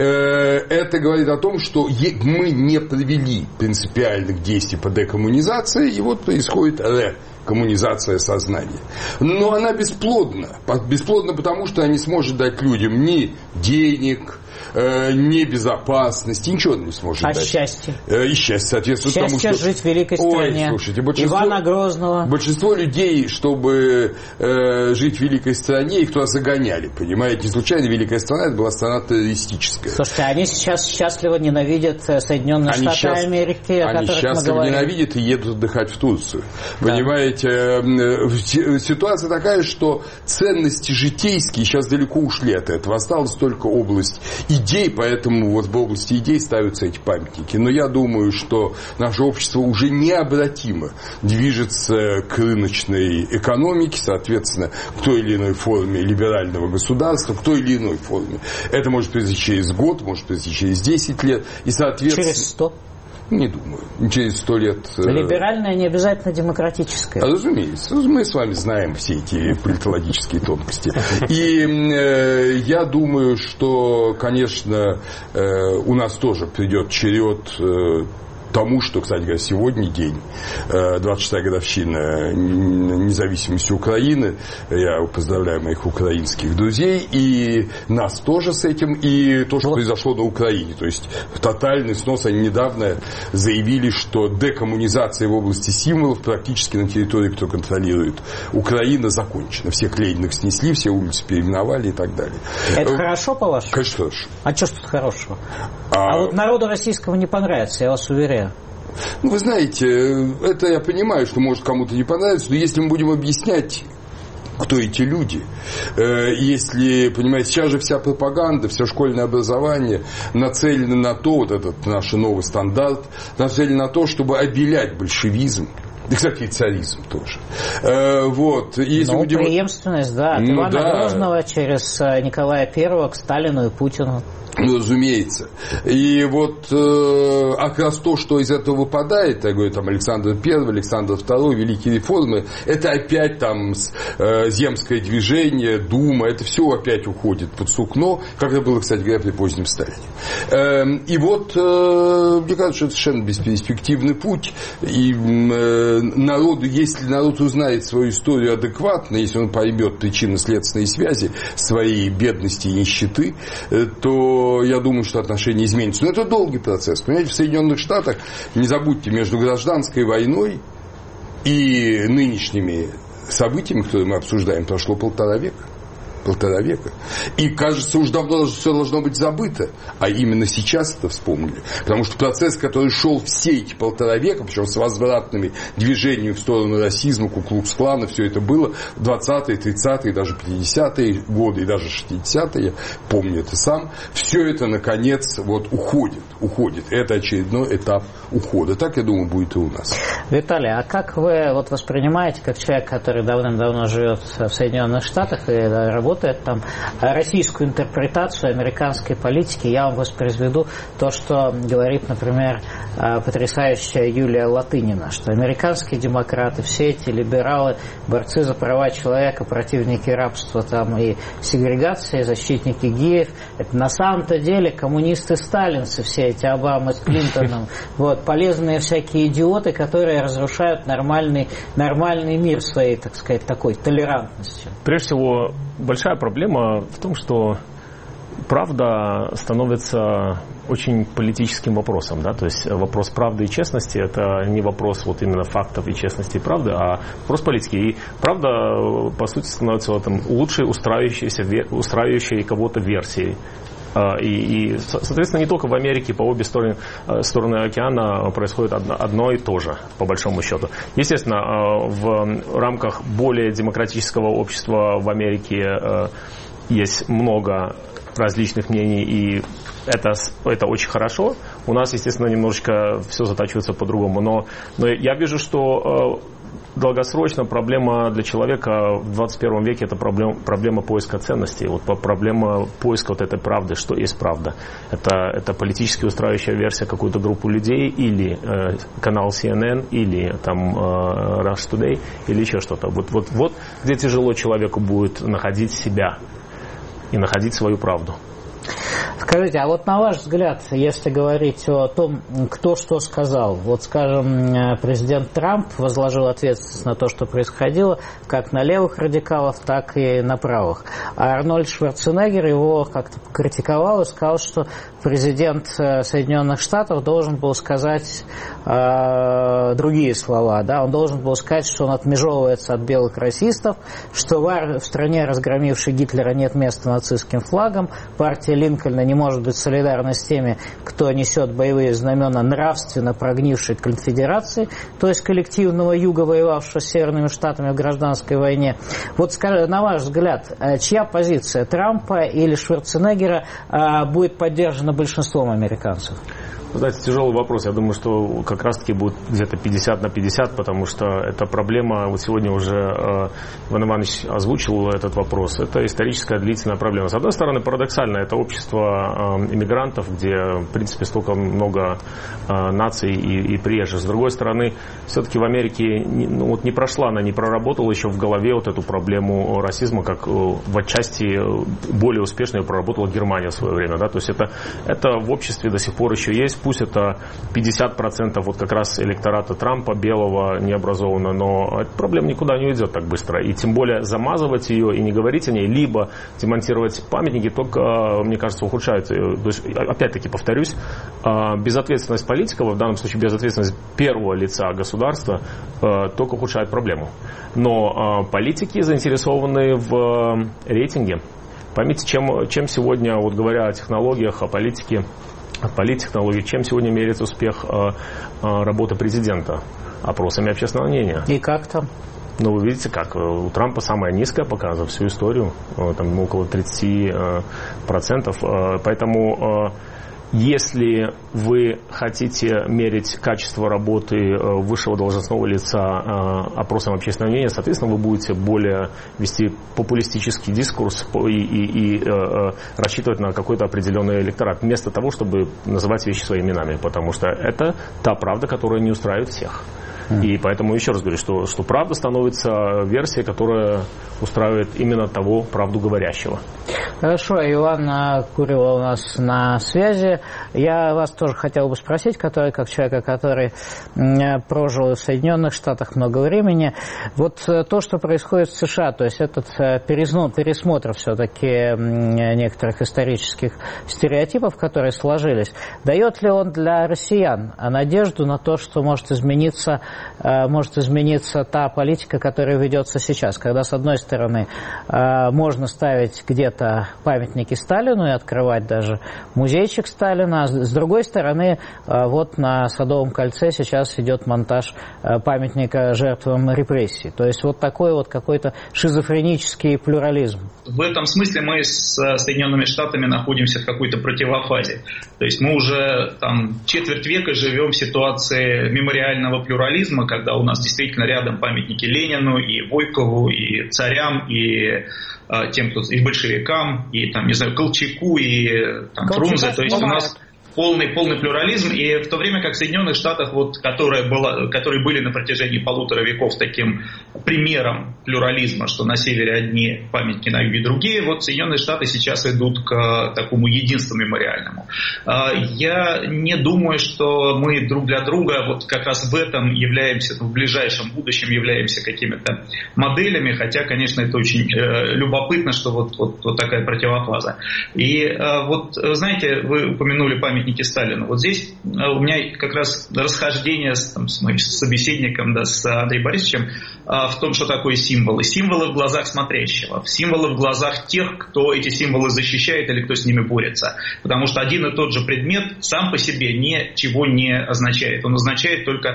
это говорит о том, что мы не провели принципиальных действий по декоммунизации, и вот происходит рекоммунизация сознания. Но она бесплодна. Бесплодна потому, что она не сможет дать людям ни денег, ни безопасности, ничего не сможет а дать. Счастье. И счастье, соответственно, счастье тому, что... жить в великой стране. Ой, слушайте, большинство... Ивана Грозного. Большинство людей, чтобы э, жить в великой стране, их туда загоняли, понимаете? Не случайно великая страна, это была страна террористическая. Слушайте, они сейчас счастливо ненавидят Соединенные они Штаты сейчас, Америки, о они которых мы счастливо говорим. ненавидят и едут отдыхать в Турцию. Да. Понимаете, ситуация такая, что ценности житейские сейчас далеко ушли от этого. Осталась только область идей, поэтому вот в области идей ставятся эти памятники. Но я думаю, что наше общество уже необратимо движется к рыночной экономике, соответственно, к той или иной форме либерального государства, к той или иной форме. Это может произойти через год, может произойти через десять лет. И, соответственно... Через сто? Не думаю. Через сто лет... Либеральное не обязательно демократическое. Разумеется. Мы с вами знаем все эти политологические тонкости. И э, я думаю, что, конечно, э, у нас тоже придет черед... Э, тому, что, кстати говоря, сегодня день, двадцать шестая годовщина независимости Украины. Я поздравляю моих украинских друзей, и нас тоже с этим, и то, что произошло на Украине. То есть тотальный снос. Они недавно заявили, что декоммунизация в области символов практически на территории, кто контролирует Украина, закончена. Всех Лениных снесли, все улицы переименовали и так далее. Это хорошо, по-вашему? Конечно, хорошо. А что ж тут хорошего? А... а вот народу российскому не понравится, я вас уверяю. Ну, вы знаете, это я понимаю, что может кому-то не понравиться, но если мы будем объяснять, кто эти люди, если, понимаете, сейчас же вся пропаганда, все школьное образование нацелено на то, вот этот наш новый стандарт, нацелено на то, чтобы обелять большевизм. И, кстати, и царизм тоже. Э, вот. Если ну, будем... преемственность, да. От ну, Ивана да. Грозного через Николая Первого к Сталину и Путину. Ну, разумеется. И вот э, а как раз то, что из этого выпадает, я говорю, там Александр Первый, Александр Второй, великие реформы, это опять там э, земское движение, Дума, это все опять уходит под сукно, как это было, кстати говоря, при позднем Сталине. Э, и вот, э, мне кажется, что это совершенно бесперспективный путь, и э, народу, если народ узнает свою историю адекватно, если он поймет причинно-следственные связи своей бедности и нищеты, э, то я думаю, что отношения изменятся. Но это долгий процесс. Понимаете, в Соединенных Штатах, не забудьте, между гражданской войной и нынешними событиями, которые мы обсуждаем, прошло полтора века. Полтора века. И, кажется, уж давно все должно быть забыто. А именно сейчас это вспомнили. Потому что процесс, который шел все эти полтора века, причем с возвратными движениями в сторону расизма, Ку-клукс-клана, все это было в двадцатые, тридцатые, даже пятидесятые годы и даже шестидесятые, я помню это сам, все это, наконец, вот уходит. Уходит. Это очередной этап ухода. Так, я думаю, будет и у нас. Виталий, а как вы вот воспринимаете, как человек, который давным-давно живет в Соединенных Штатах и работает там, российскую интерпретацию американской политики? Я вам воспроизведу то, что говорит, например, потрясающая Юлия Латынина, что американские демократы, все эти либералы, борцы за права человека, противники рабства там, и сегрегации, защитники геев, это на самом-то деле коммунисты-сталинцы, все эти Обамы с Клинтоном, вот, полезные всякие идиоты, которые разрушают нормальный, нормальный мир своей, так сказать, такой толерантностью. Прежде всего, большая проблема в том, что правда становится очень политическим вопросом, да, то есть вопрос правды и честности – это не вопрос вот именно фактов и честности и правды, а вопрос политики. И правда, по сути, становится вот, там, лучшей устраивающейся, устраивающей кого-то версией. И, и, соответственно, не только в Америке, по обе стороны, стороны океана происходит одно, одно и то же, по большому счету. Естественно, в рамках более демократического общества в Америке есть много различных мнений, и это, это очень хорошо. У нас, естественно, немножечко все затачивается по-другому. Но, но я вижу, что долгосрочно проблема для человека в двадцать первом веке – это проблема, проблема поиска ценностей, вот проблема поиска вот этой правды, что есть правда. Это, это политически устраивающая версия какую-то группу людей, или э, канал си эн эн, или там э, Russia Today, или еще что-то. Вот, вот, вот где тяжело человеку будет находить себя и находить свою правду. Скажите, а вот на ваш взгляд, если говорить о том, кто что сказал, вот, скажем, президент Трамп возложил ответственность на то, что происходило, как на левых радикалов, так и на правых. А Арнольд Шварценеггер его как-то критиковал и сказал, что президент Соединенных Штатов должен был сказать э, другие слова, да, он должен был сказать, что он отмежевывается от белых расистов, что в, в стране, разгромившей Гитлера, нет места нацистским флагам, партия Линкольна не может быть солидарна с теми, кто несет боевые знамена нравственно прогнившей конфедерации, то есть коллективного юга, воевавшего с Северными Штатами в гражданской войне. Вот на ваш взгляд, чья позиция, Трампа или Шварценеггера, будет поддержана большинством американцев? Знаете, тяжелый вопрос. Я думаю, что как раз-таки будет где-то пятьдесят на пятьдесят, потому что эта проблема, вот сегодня уже э, Иван Иванович озвучил этот вопрос, это историческая длительная проблема. С одной стороны, парадоксально, это общество э, иммигрантов, где, в принципе, столько много э, наций и, и приезжих. С другой стороны, все-таки в Америке не, ну, вот не прошла, она не проработала еще в голове вот эту проблему расизма, как э, в отчасти более успешно ее проработала Германия в свое время. Да? То есть это, это в обществе до сих пор еще есть. Пусть это пятьдесят процентов вот как раз электората Трампа, белого, необразованного, но эта проблема никуда не уйдет так быстро. И тем более замазывать ее и не говорить о ней, либо демонтировать памятники, только, мне кажется, ухудшают. То есть, опять-таки, повторюсь, безответственность политиков, в данном случае безответственность первого лица государства, только ухудшает проблему. Но политики заинтересованы в рейтинге. Поймите, чем, чем сегодня, вот говоря о технологиях, о политике, политтехнологий, чем сегодня меряется успех э, э, работы президента? Опросами общественного мнения. И как там? Ну, вы видите, как у Трампа самая низкая пока за всю историю, там около тридцать процентов. Поэтому Если вы хотите мерить качество работы высшего должностного лица опросом общественного мнения, соответственно, вы будете более вести популистический дискурс и, и, и рассчитывать на какой-то определенный электорат, вместо того, чтобы называть вещи своими именами, потому что это та правда, которая не устраивает всех. И поэтому еще раз говорю, что, что правда становится версией, которая устраивает именно того правду говорящего. Хорошо, Иван Курило у нас на связи. Я вас тоже хотел бы спросить, который, как человека, который прожил в Соединенных Штатах много времени, вот то, что происходит в США, то есть этот пересмотр все-таки некоторых исторических стереотипов, которые сложились, дает ли он для россиян надежду на то, что может измениться может измениться та политика, которая ведется сейчас, когда, с одной стороны, можно ставить где-то памятники Сталину и открывать даже музейчик Сталина, а с другой стороны, вот на Садовом кольце сейчас идет монтаж памятника жертвам репрессий. То есть вот такой вот какой-то шизофренический плюрализм. В этом смысле мы с Соединенными Штатами находимся в какой-то противофазе. То есть мы уже там четверть века живем в ситуации мемориального плюрализма, когда у нас действительно рядом памятники Ленину, и Войкову, и царям, и э, тем, кто и большевикам, и там, не знаю, Колчаку, и там, Фрунзе. То есть у нас полный, полный плюрализм, и в то время как в Соединенных Штатах, вот, которая была, которые были на протяжении полутора веков таким примером плюрализма, что на севере одни памятники, на юге другие, вот Соединенные Штаты сейчас идут к такому единству мемориальному. Я не думаю, что мы друг для друга вот как раз в этом являемся, в ближайшем будущем являемся какими-то моделями, хотя, конечно, это очень любопытно, что вот, вот, вот такая противофаза. И вот, знаете, вы упомянули памятник Сталину. Вот здесь у меня как раз расхождение с, там, с моим собеседником, да, с Андреем Борисовичем, в том, что такое символы. Символы в глазах смотрящего, символы в глазах тех, кто эти символы защищает или кто с ними борется. Потому что один и тот же предмет сам по себе ничего не означает. Он означает только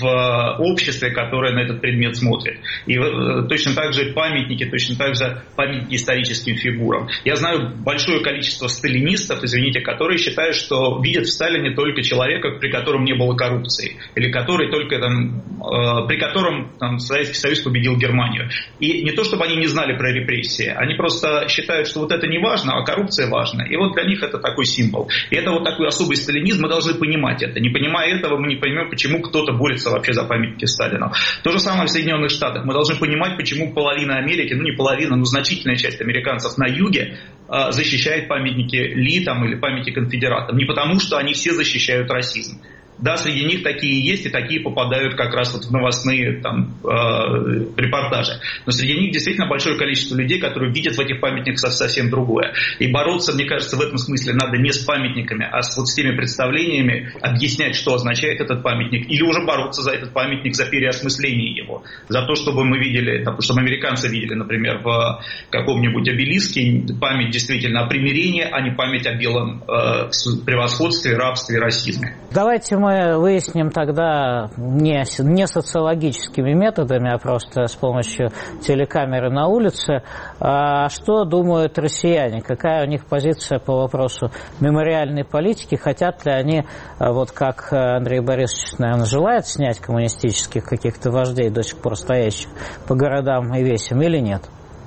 в обществе, которое на этот предмет смотрит. И точно так же памятники, точно так же памятники историческим фигурам. Я знаю большое количество сталинистов, извините, которые считают, что видят в Сталине только человека, при котором не было коррупции, или который только там, э, при котором там, Советский Союз победил Германию. И не то, чтобы они не знали про репрессии, они просто считают, что вот это не важно, а коррупция важна. И вот для них это такой символ. И это вот такой особый сталинизм, мы должны понимать это. Не понимая этого, мы не поймем, почему кто-то борется вообще за памятники Сталину. То же самое в Соединенных Штатах. Мы должны понимать, почему половина Америки, ну не половина, но значительная часть американцев на юге э, защищает памятники Ли там, или памятники конфедератам. Не потому, что они все защищают расизм. Да, среди них такие есть, и такие попадают как раз вот в новостные там, э, репортажи. Но среди них действительно большое количество людей, которые видят в этих памятниках совсем другое. И бороться, мне кажется, в этом смысле надо не с памятниками, а с, вот с теми представлениями, объяснять, что означает этот памятник, или уже бороться за этот памятник, за переосмысление его. За то, чтобы мы видели, чтобы американцы видели, например, в каком-нибудь обелиске память действительно о примирении, а не память о белом э, превосходстве, рабстве, расизме. Давайте мы выясним тогда не, не социологическими методами, а просто с помощью телекамеры на улице, а что думают россияне, какая у них позиция по вопросу мемориальной политики, хотят ли они, вот как Андрей Борисович, наверное, желает снять коммунистических каких-то вождей, до сих пор стоящих по городам и весям, или нет?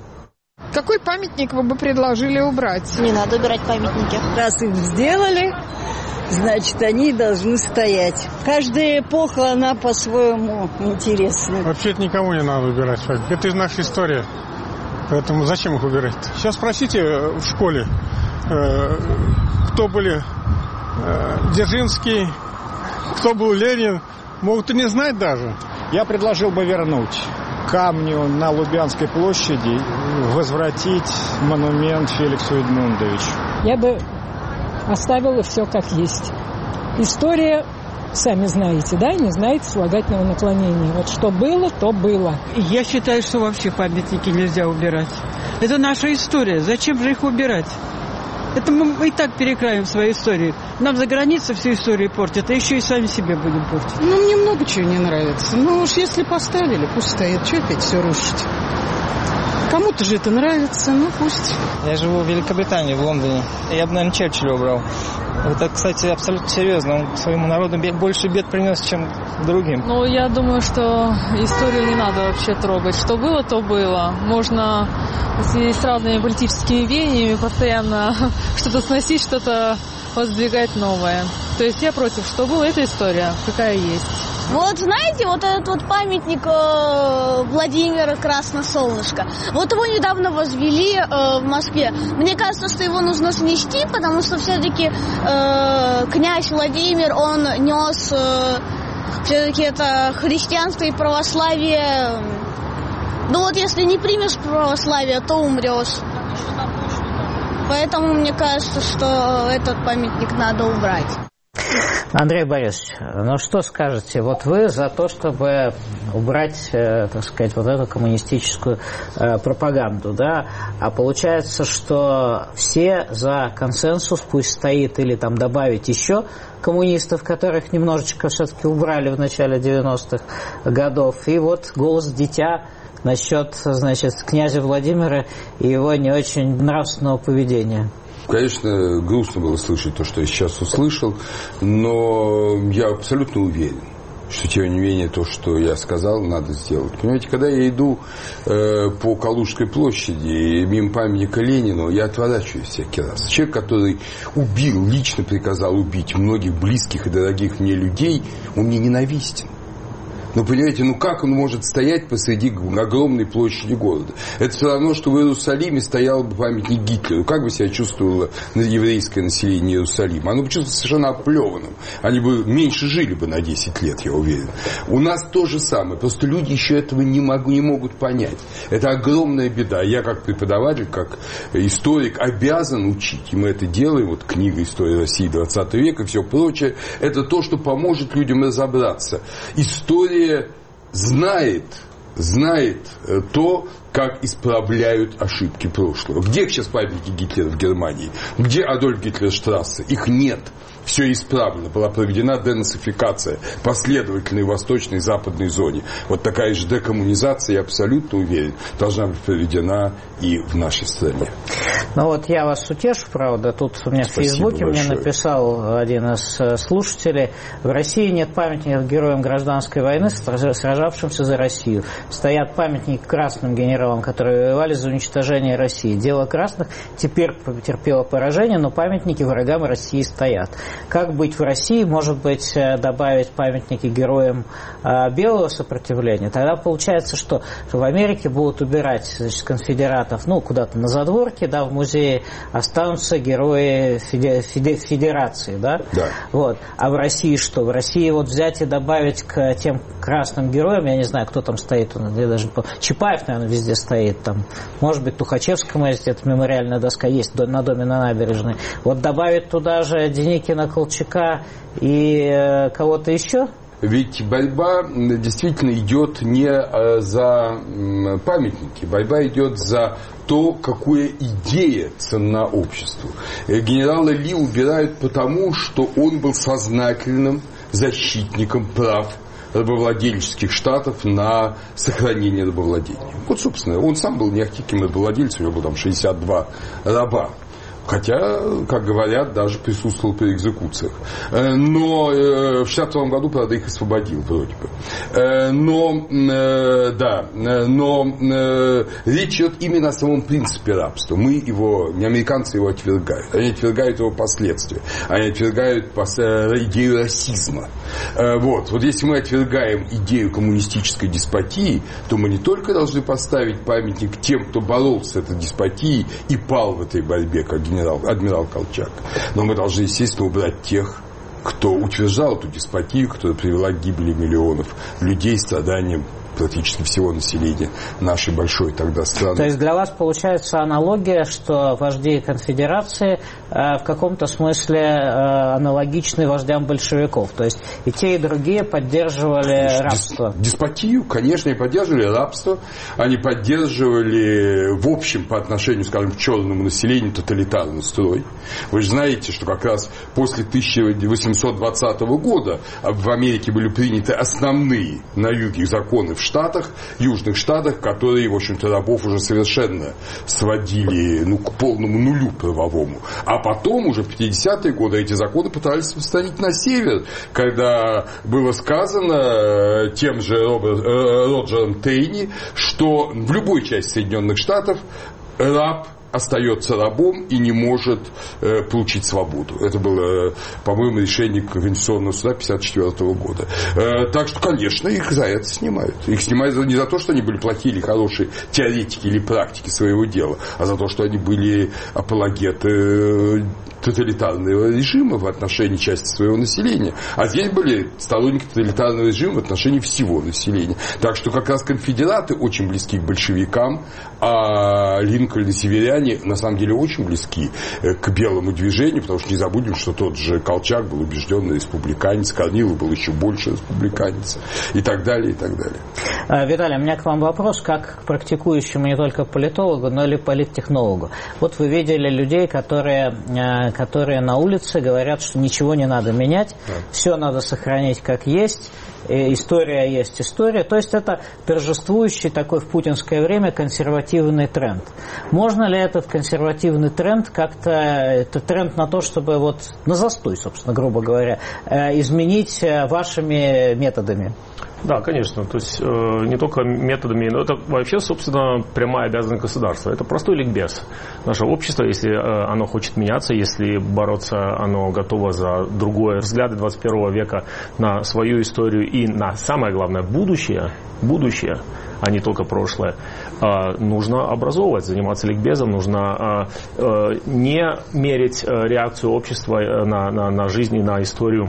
Какой памятник вы бы предложили убрать? Не надо убирать памятники. Раз их сделали, значит, они должны стоять. Каждая эпоха, она по-своему интересна. Вообще-то никому не надо убирать. Это из наша история. Поэтому зачем их убирать? Сейчас спросите в школе, кто были Дзержинский, кто был Ленин. Могут и не знать даже. Я предложил бы вернуть камню на Лубянской площади, возвратить монумент Феликсу Эдмундовичу. Я бы оставила все как есть. История, сами знаете, да, не знает слагательного наклонения. Вот что было, то было. Я считаю, что вообще памятники нельзя убирать. Это наша история. Зачем же их убирать? Это мы и так перекраиваем свою историю. Нам за границей всю историю портят, а еще и сами себе будем портить. Ну, мне много чего не нравится. Ну уж если поставили, пусть стоит. Что опять все рушить? Кому-то же это нравится, ну пусть. Я живу в Великобритании, в Лондоне. Я бы, наверное, Черчилля убрал. Это, кстати, абсолютно серьезно. Он своему народу больше бед принес, чем другим. Ну, я думаю, что историю не надо вообще трогать. Что было, то было. Можно с разными политическими веяниями постоянно что-то сносить, что-то воздвигать новое. То есть я против. Что было, это история, какая есть. Вот знаете, вот этот вот памятник э, Владимира Красносолнышко, вот его недавно возвели э, в Москве. Мне кажется, что его нужно снести, потому что все-таки э, князь Владимир, он нес э, все-таки это христианство и православие. Ну вот если не примешь православие, то умрешь. Поэтому мне кажется, что этот памятник надо убрать. Андрей Борисович, ну что скажете? Вот вы за то, чтобы убрать, э, так сказать, вот эту коммунистическую э, пропаганду, да? А получается, что все за консенсус, пусть стоит, или там добавить еще коммунистов, которых немножечко все-таки убрали в начале девяностых годов. И вот голос дитя насчет, значит, князя Владимира и его не очень нравственного поведения. Конечно, грустно было слышать то, что я сейчас услышал, но я абсолютно уверен, что, тем не менее, то, что я сказал, надо сделать. Понимаете, когда я иду э, по Калужской площади мимо памятника Ленину, я отворачиваюсь всякий раз. Человек, который убил, лично приказал убить многих близких и дорогих мне людей, он мне ненавистен. Ну, понимаете, ну как он может стоять посреди огромной площади города? Это все равно, что в Иерусалиме стоял бы памятник Гитлеру. Как бы себя чувствовало еврейское население Иерусалима? Оно бы чувствовало совершенно оплеванным. Они бы меньше жили бы на десять лет, я уверен. У нас то же самое. Просто люди еще этого не, могу, не могут понять. Это огромная беда. Я как преподаватель, как историк обязан учить. И мы это делаем. Вот книга «История России двадцатого века» и все прочее. Это то, что поможет людям разобраться. История знает, знает то, как исправляют ошибки прошлого. Где сейчас памятники Гитлера в Германии? Где Адольф Гитлерштрассе? Их нет. Все исправлено. Была проведена денацификация последовательной в восточной и западной зоне. Вот такая же декоммунизация, я абсолютно уверен, должна быть проведена и в нашей стране. Ну вот я вас утешу, правда. Тут у меня Спасибо в Фейсбуке большое. Мне написал один из слушателей: в России нет памятников героям гражданской войны, сражавшимся за Россию. Стоят памятники красным генералам, которые воевали за уничтожение России. Дело красных теперь потерпело поражение, но памятники врагам России стоят. Как быть в России? Может быть, добавить памятники героям белого сопротивления? Тогда получается, что в Америке будут убирать, значит, конфедератов, ну, куда-то на задворке, да, в музее, останутся герои феде, феде, федерации, да? Да. Вот. А в России что? В России вот взять и добавить к тем красным героям, я не знаю, кто там стоит, я даже не помню, Чапаев, наверное, везде стоит, там, может быть, Тухачевскому есть, эта мемориальная доска есть на доме на набережной. Вот добавить туда же Деникина, Колчака и э, кого-то еще? Ведь борьба действительно идет не за памятники, борьба идет за то, какая идея ценна обществу. Генерала Ли убирают потому, что он был сознательным защитником прав рабовладельческих штатов на сохранение рабовладения. Вот, собственно, он сам был неактивным рабовладельцем, у него было там шестьдесят два раба. Хотя, как говорят, даже присутствовал при экзекуциях. Но в шестьдесят втором году, правда, их освободил вроде бы. Но, да, но речь идет именно о самом принципе рабства. Мы его, не американцы его отвергают. Они отвергают его последствия. Они отвергают идею расизма. Вот. Вот если мы отвергаем идею коммунистической деспотии, то мы не только должны поставить памятник тем, кто боролся с этой деспотией и пал в этой борьбе, как генерал, адмирал Колчак, но мы должны, естественно, убрать тех, кто утверждал эту деспотию, которая привела к гибели миллионов людей, страданиям практически всего населения нашей большой тогда страны. То есть для вас получается аналогия, что вожди конфедерации э, в каком-то смысле э, аналогичны вождям большевиков. То есть и те, и другие поддерживали конечно, рабство. Деспотию, конечно, они поддерживали рабство. Они поддерживали, в общем, по отношению, скажем, к черному населению тоталитарный строй. Вы же знаете, что как раз после тысяча восемьсот восемьсот двадцатого года в Америке были приняты основные на юге законы в штатах, южных штатах, которые, в общем-то, рабов уже совершенно сводили, ну, к полному нулю правовому. А потом, уже в пятидесятые годы, эти законы пытались распространить на север, когда было сказано тем же Роджером Тейни, что в любой части Соединенных Штатов раб остается рабом и не может э, получить свободу. Это было, по-моему, решение Конституционного суда тысяча девятьсот пятьдесят четвёртого года. Э, так что, конечно, их за это снимают. Их снимают не за то, что они были плохие или хорошие теоретики или практики своего дела, а за то, что они были апологеты э, тоталитарного режима в отношении части своего населения. А здесь были сторонники тоталитарного режима в отношении всего населения. Так что как раз конфедераты очень близки к большевикам, а Линкольн и северяне на самом деле очень близки к белому движению, потому что не забудем, что тот же Колчак был убежденный республиканец, Корнилов был еще больше республиканец и так далее, и так далее. Виталий, у меня к вам вопрос, как к практикующему не только политологу, но и политтехнологу. Вот вы видели людей, которые, которые на улице говорят, что ничего не надо менять, да. Все надо сохранить как есть, история есть история. То есть это торжествующий такой в путинское время консервативный тренд. Можно ли этот консервативный тренд как-то, это тренд на то, чтобы вот на застой, собственно, грубо говоря, изменить вашими методами? Да, конечно. То есть э, не только методами, но это вообще, собственно, прямая обязанность государства. Это простой ликбез. Наше общество, если э, оно хочет меняться, если бороться, оно готово за другое взгляды двадцать первого века на свою историю и на, самое главное, будущее, будущее, а не только прошлое, э, нужно образовывать, заниматься ликбезом, нужно э, э, не мерить реакцию общества на, на, на жизнь и на историю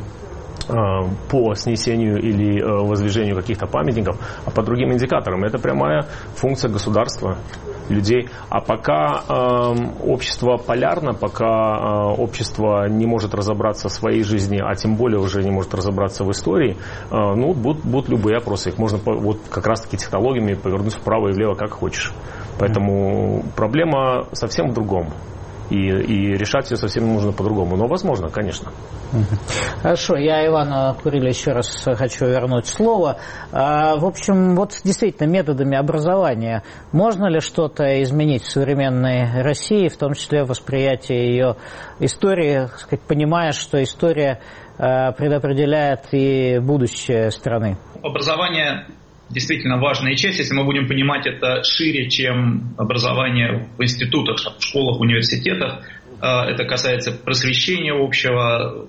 по снесению или воздвижению каких-то памятников, а по другим индикаторам. Это прямая функция государства, людей. А пока э, общество полярно, пока э, общество не может разобраться в своей жизни, а тем более уже не может разобраться в истории, э, ну, будут, будут любые опросы. Их можно вот как раз-таки технологиями повернуть вправо и влево, как хочешь. Поэтому проблема совсем в другом. И, и решать ее совсем нужно по-другому. Но возможно, конечно. Хорошо, я Ивану Курилю еще раз хочу вернуть слово. В общем, вот действительно методами образования можно ли что-то изменить в современной России, в том числе восприятие ее истории, так сказать, понимая, что история предопределяет и будущее страны? Образование действительно важная часть, если мы будем понимать это шире, чем образование в институтах, в школах, университетах. Это касается просвещения общего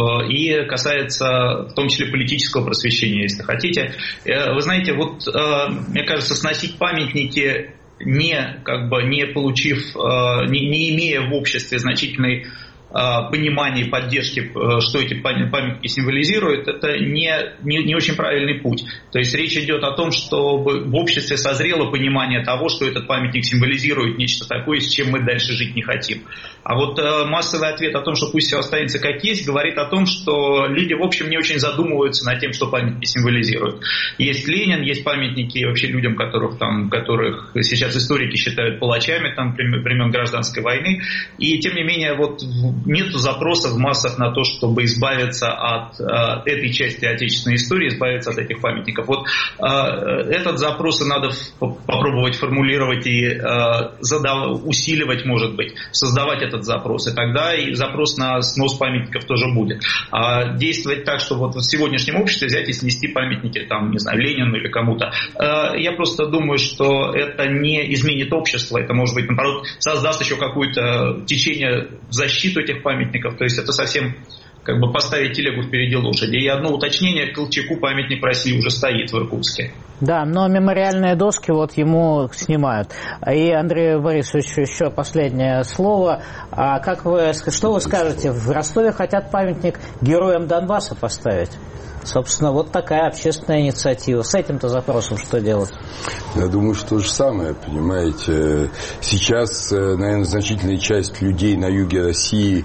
и касается в том числе политического просвещения, если хотите. Вы знаете, вот мне кажется, сносить памятники, не, как бы, не получив, не, не имея в обществе значительной понимания и поддержки, что эти памятники символизируют, это не, не, не очень правильный путь. То есть речь идет о том, чтобы в обществе созрело понимание того, что этот памятник символизирует нечто такое, с чем мы дальше жить не хотим. А вот э, массовый ответ о том, что пусть все останется как есть, говорит о том, что люди, в общем, не очень задумываются над тем, что памятники символизируют. Есть Ленин, есть памятники вообще людям, которых, там, которых сейчас историки считают палачами там, времен Гражданской войны. И тем не менее, вот нет запроса в массах на то, чтобы избавиться от э, этой части отечественной истории, избавиться от этих памятников. Вот э, этот запрос надо попробовать формулировать и э, задав... усиливать, может быть, создавать этот запрос, и тогда и запрос на снос памятников тоже будет. А действовать так, что вот в сегодняшнем обществе взять и снести памятники, там, не знаю, Ленину или кому-то, э, я просто думаю, что это не изменит общество, это, может быть, наоборот, создаст еще какое-то течение в защиту этих памятников, то есть это совсем как бы поставить телегу впереди лошади. И одно уточнение, Колчаку памятник в России уже стоит в Иркутске. Да, но мемориальные доски вот ему снимают. И, Андрей Борисович, еще последнее слово. А как вы, что вы скажете? В Ростове хотят памятник героям Донбасса поставить. Собственно, вот такая общественная инициатива. С этим-то запросом что делать? Я думаю, что то же самое, понимаете. Сейчас, наверное, значительная часть людей на юге России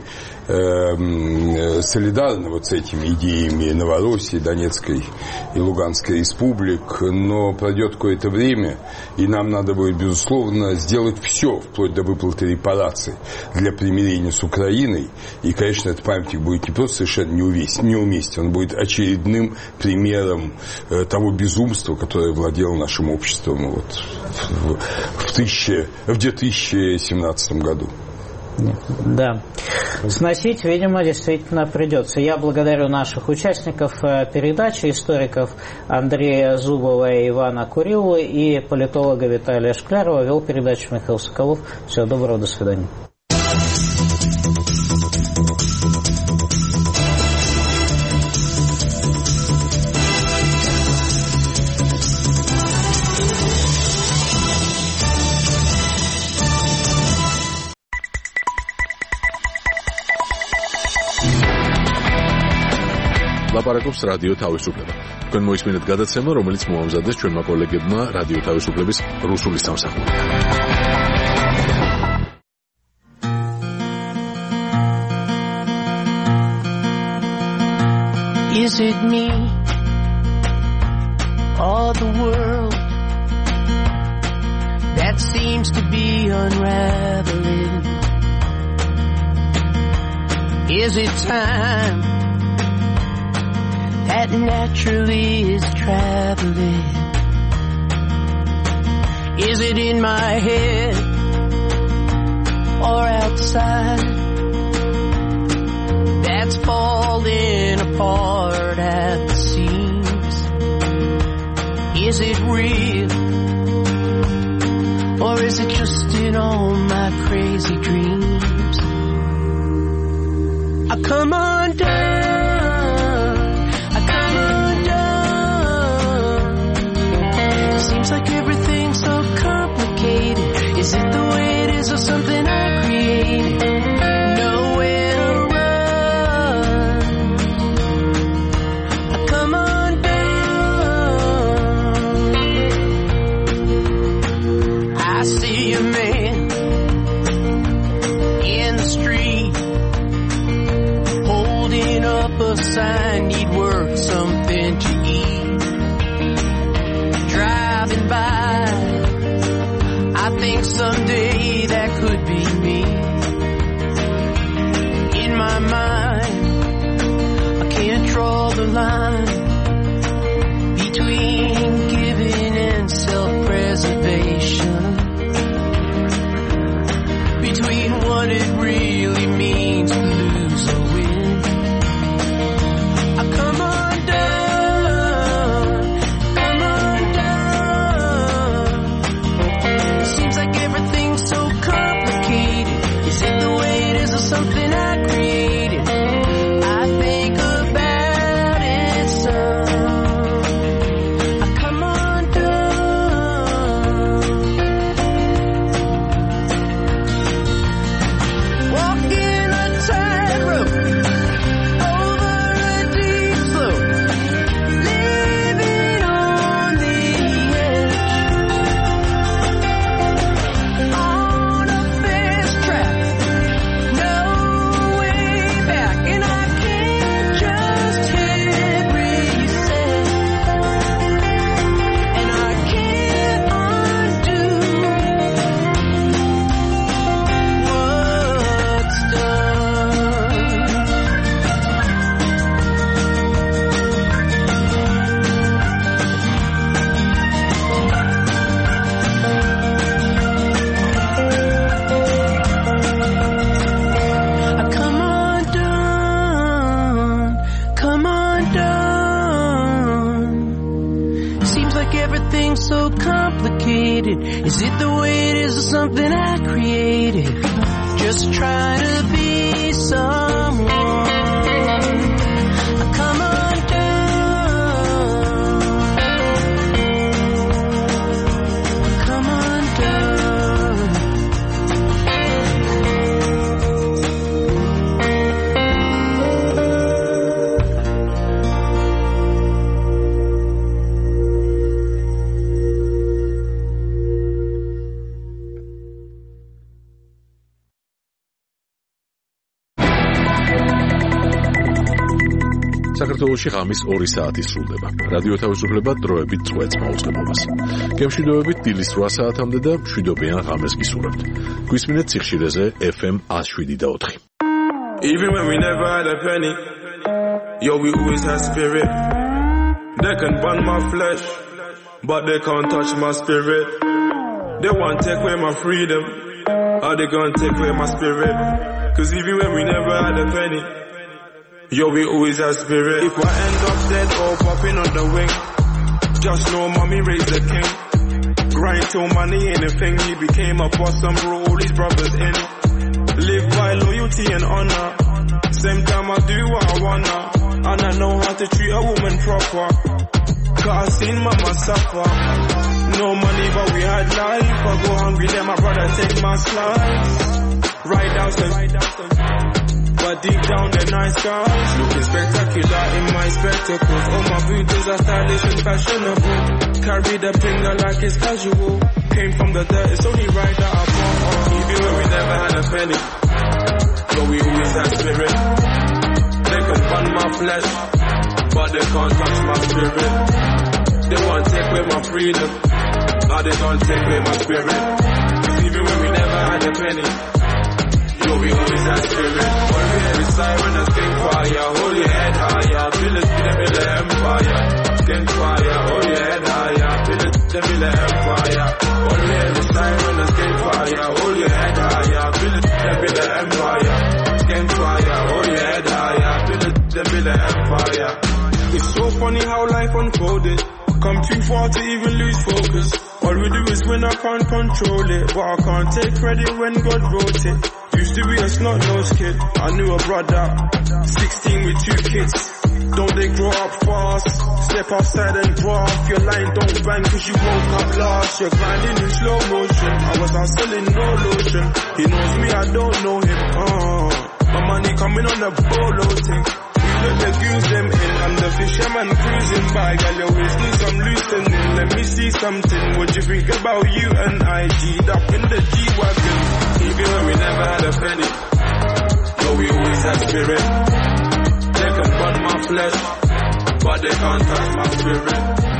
э, солидарны вот с этими идеями Новороссии, Донецкой и Луганской республик, но пройдет какое-то время, и нам надо будет, безусловно, сделать все, вплоть до выплаты репараций для примирения с Украиной. И, конечно, этот памятник будет не просто совершенно неуместен, он будет очередным примером э, того безумства, которое владело нашим обществом вот, в, в, тысяче, в две тысячи семнадцатом году. Да. Сносить, видимо, действительно придется. Я благодарю наших участников передачи, историков Андрея Зубова и Ивана Курилова и политолога Виталия Шклярова. Вел передачу Михаил Соколов. Всего доброго, до свидания. ლაპარაკობს რადიო თავისუფლება. თქვენ მოისმინეთ გადაცემა, რომელიც მოამზადეს ჩვენმა კოლეგებმა რადიო თავისუფლების რუსული სამსახურიდან. Is it me or the world that seems to be unraveling? Is it time that naturally is traveling? Is it in my head or outside that's falling apart at the seams? Is it real or is it just in all my crazy dreams? I come undone, seems like everything's so complicated. Is it the way it is or something I created? Nowhere to run. I come undone. I see a man in the street holding up a sign, need work, something to eat. Driving by, I think someday that could be me. In my mind, I can't draw the line between giving and self-preservation, between what it really means to lose or win. I come undone, come undone. Seems like everything's so complicated. Is it the way it is or something I created? I think about it some. I come undone. Walking a tightrope over a deep slope, living on the edge, on a fast track, no way back, and I can't just hit reset, and I can't undo what's done. I come undone, come undone. Seems like everything's so complicated. Is it the way it is or something I created? Just trying to be someone. I come undone, come undone. საქართველოში ღამის ორი საათი სრულდება. რადიო თავისუფლება დროებით წვეთს მაუწყებლობას. გემშვიდობებით დილის რვა საათამდე და მშვიდობიან ღამეს გისურვებთ. გვისმინეთ ციხშირეზე ეფ ემ one oh seven point four. Even when we never had a penny, yo, we always had spirit. They can burn my flesh, but they can't touch my spirit. They want to take away my freedom, or they gonna take away my spirit. Cause even when we never had a penny, yo, we always had spirit. If I end up dead or popping on the wing, just know mommy raised the king. Grind till money ain't a thing. He became a boss and brought all his brothers in. Live by loyalty and honor. Same time I do what I wanna, and I know how to treat a woman proper. Cause I seen mama suffer. No money but we had life. I go hungry then my brother take my slice. Right downstairs, but deep down they're nice guys. Looking spectacular in my spectacles. All my booties are stylish and fashionable. Carry the finger like it's casual. Came from the dirt, it's only right that I bought. Even when we never had a penny, but we always had spirit. They can burn my flesh, but they can't touch my spirit. They want to take away my freedom, or they can't take away my spirit. Even when we never had a penny, yo, we always had spirit. All we hear is siren and skin fire. Hold your head higher, feel it, feel it, feel the empire. Skin fire, hold your head higher, feel it, feel the empire. All we hear is siren and skin fire. Hold your head higher, feel it, feel the empire. Skin fire, hold your head higher, feel it, feel the empire. It's so funny how life unfolded. Come too far to even lose focus. All we do is win, I can't control it. But I can't take credit when God wrote it. Used to be a snot-nosed kid, I knew a brother, sixteen with two kids. Don't they grow up fast? Step outside and draw off your line. Don't bang cause you woke up last. You're grinding in slow motion. I was out selling no lotion. He knows me, I don't know him. Oh, my money coming on the bolo thing. Let the goons them in, I'm the fisherman cruising by. Girl, you always need some loosening. Let me see something. What you think about you and I? G'd up in the G-Wagon. Even when we never had a penny, but we always had spirit. They can burn my flesh, but they can't touch my spirit.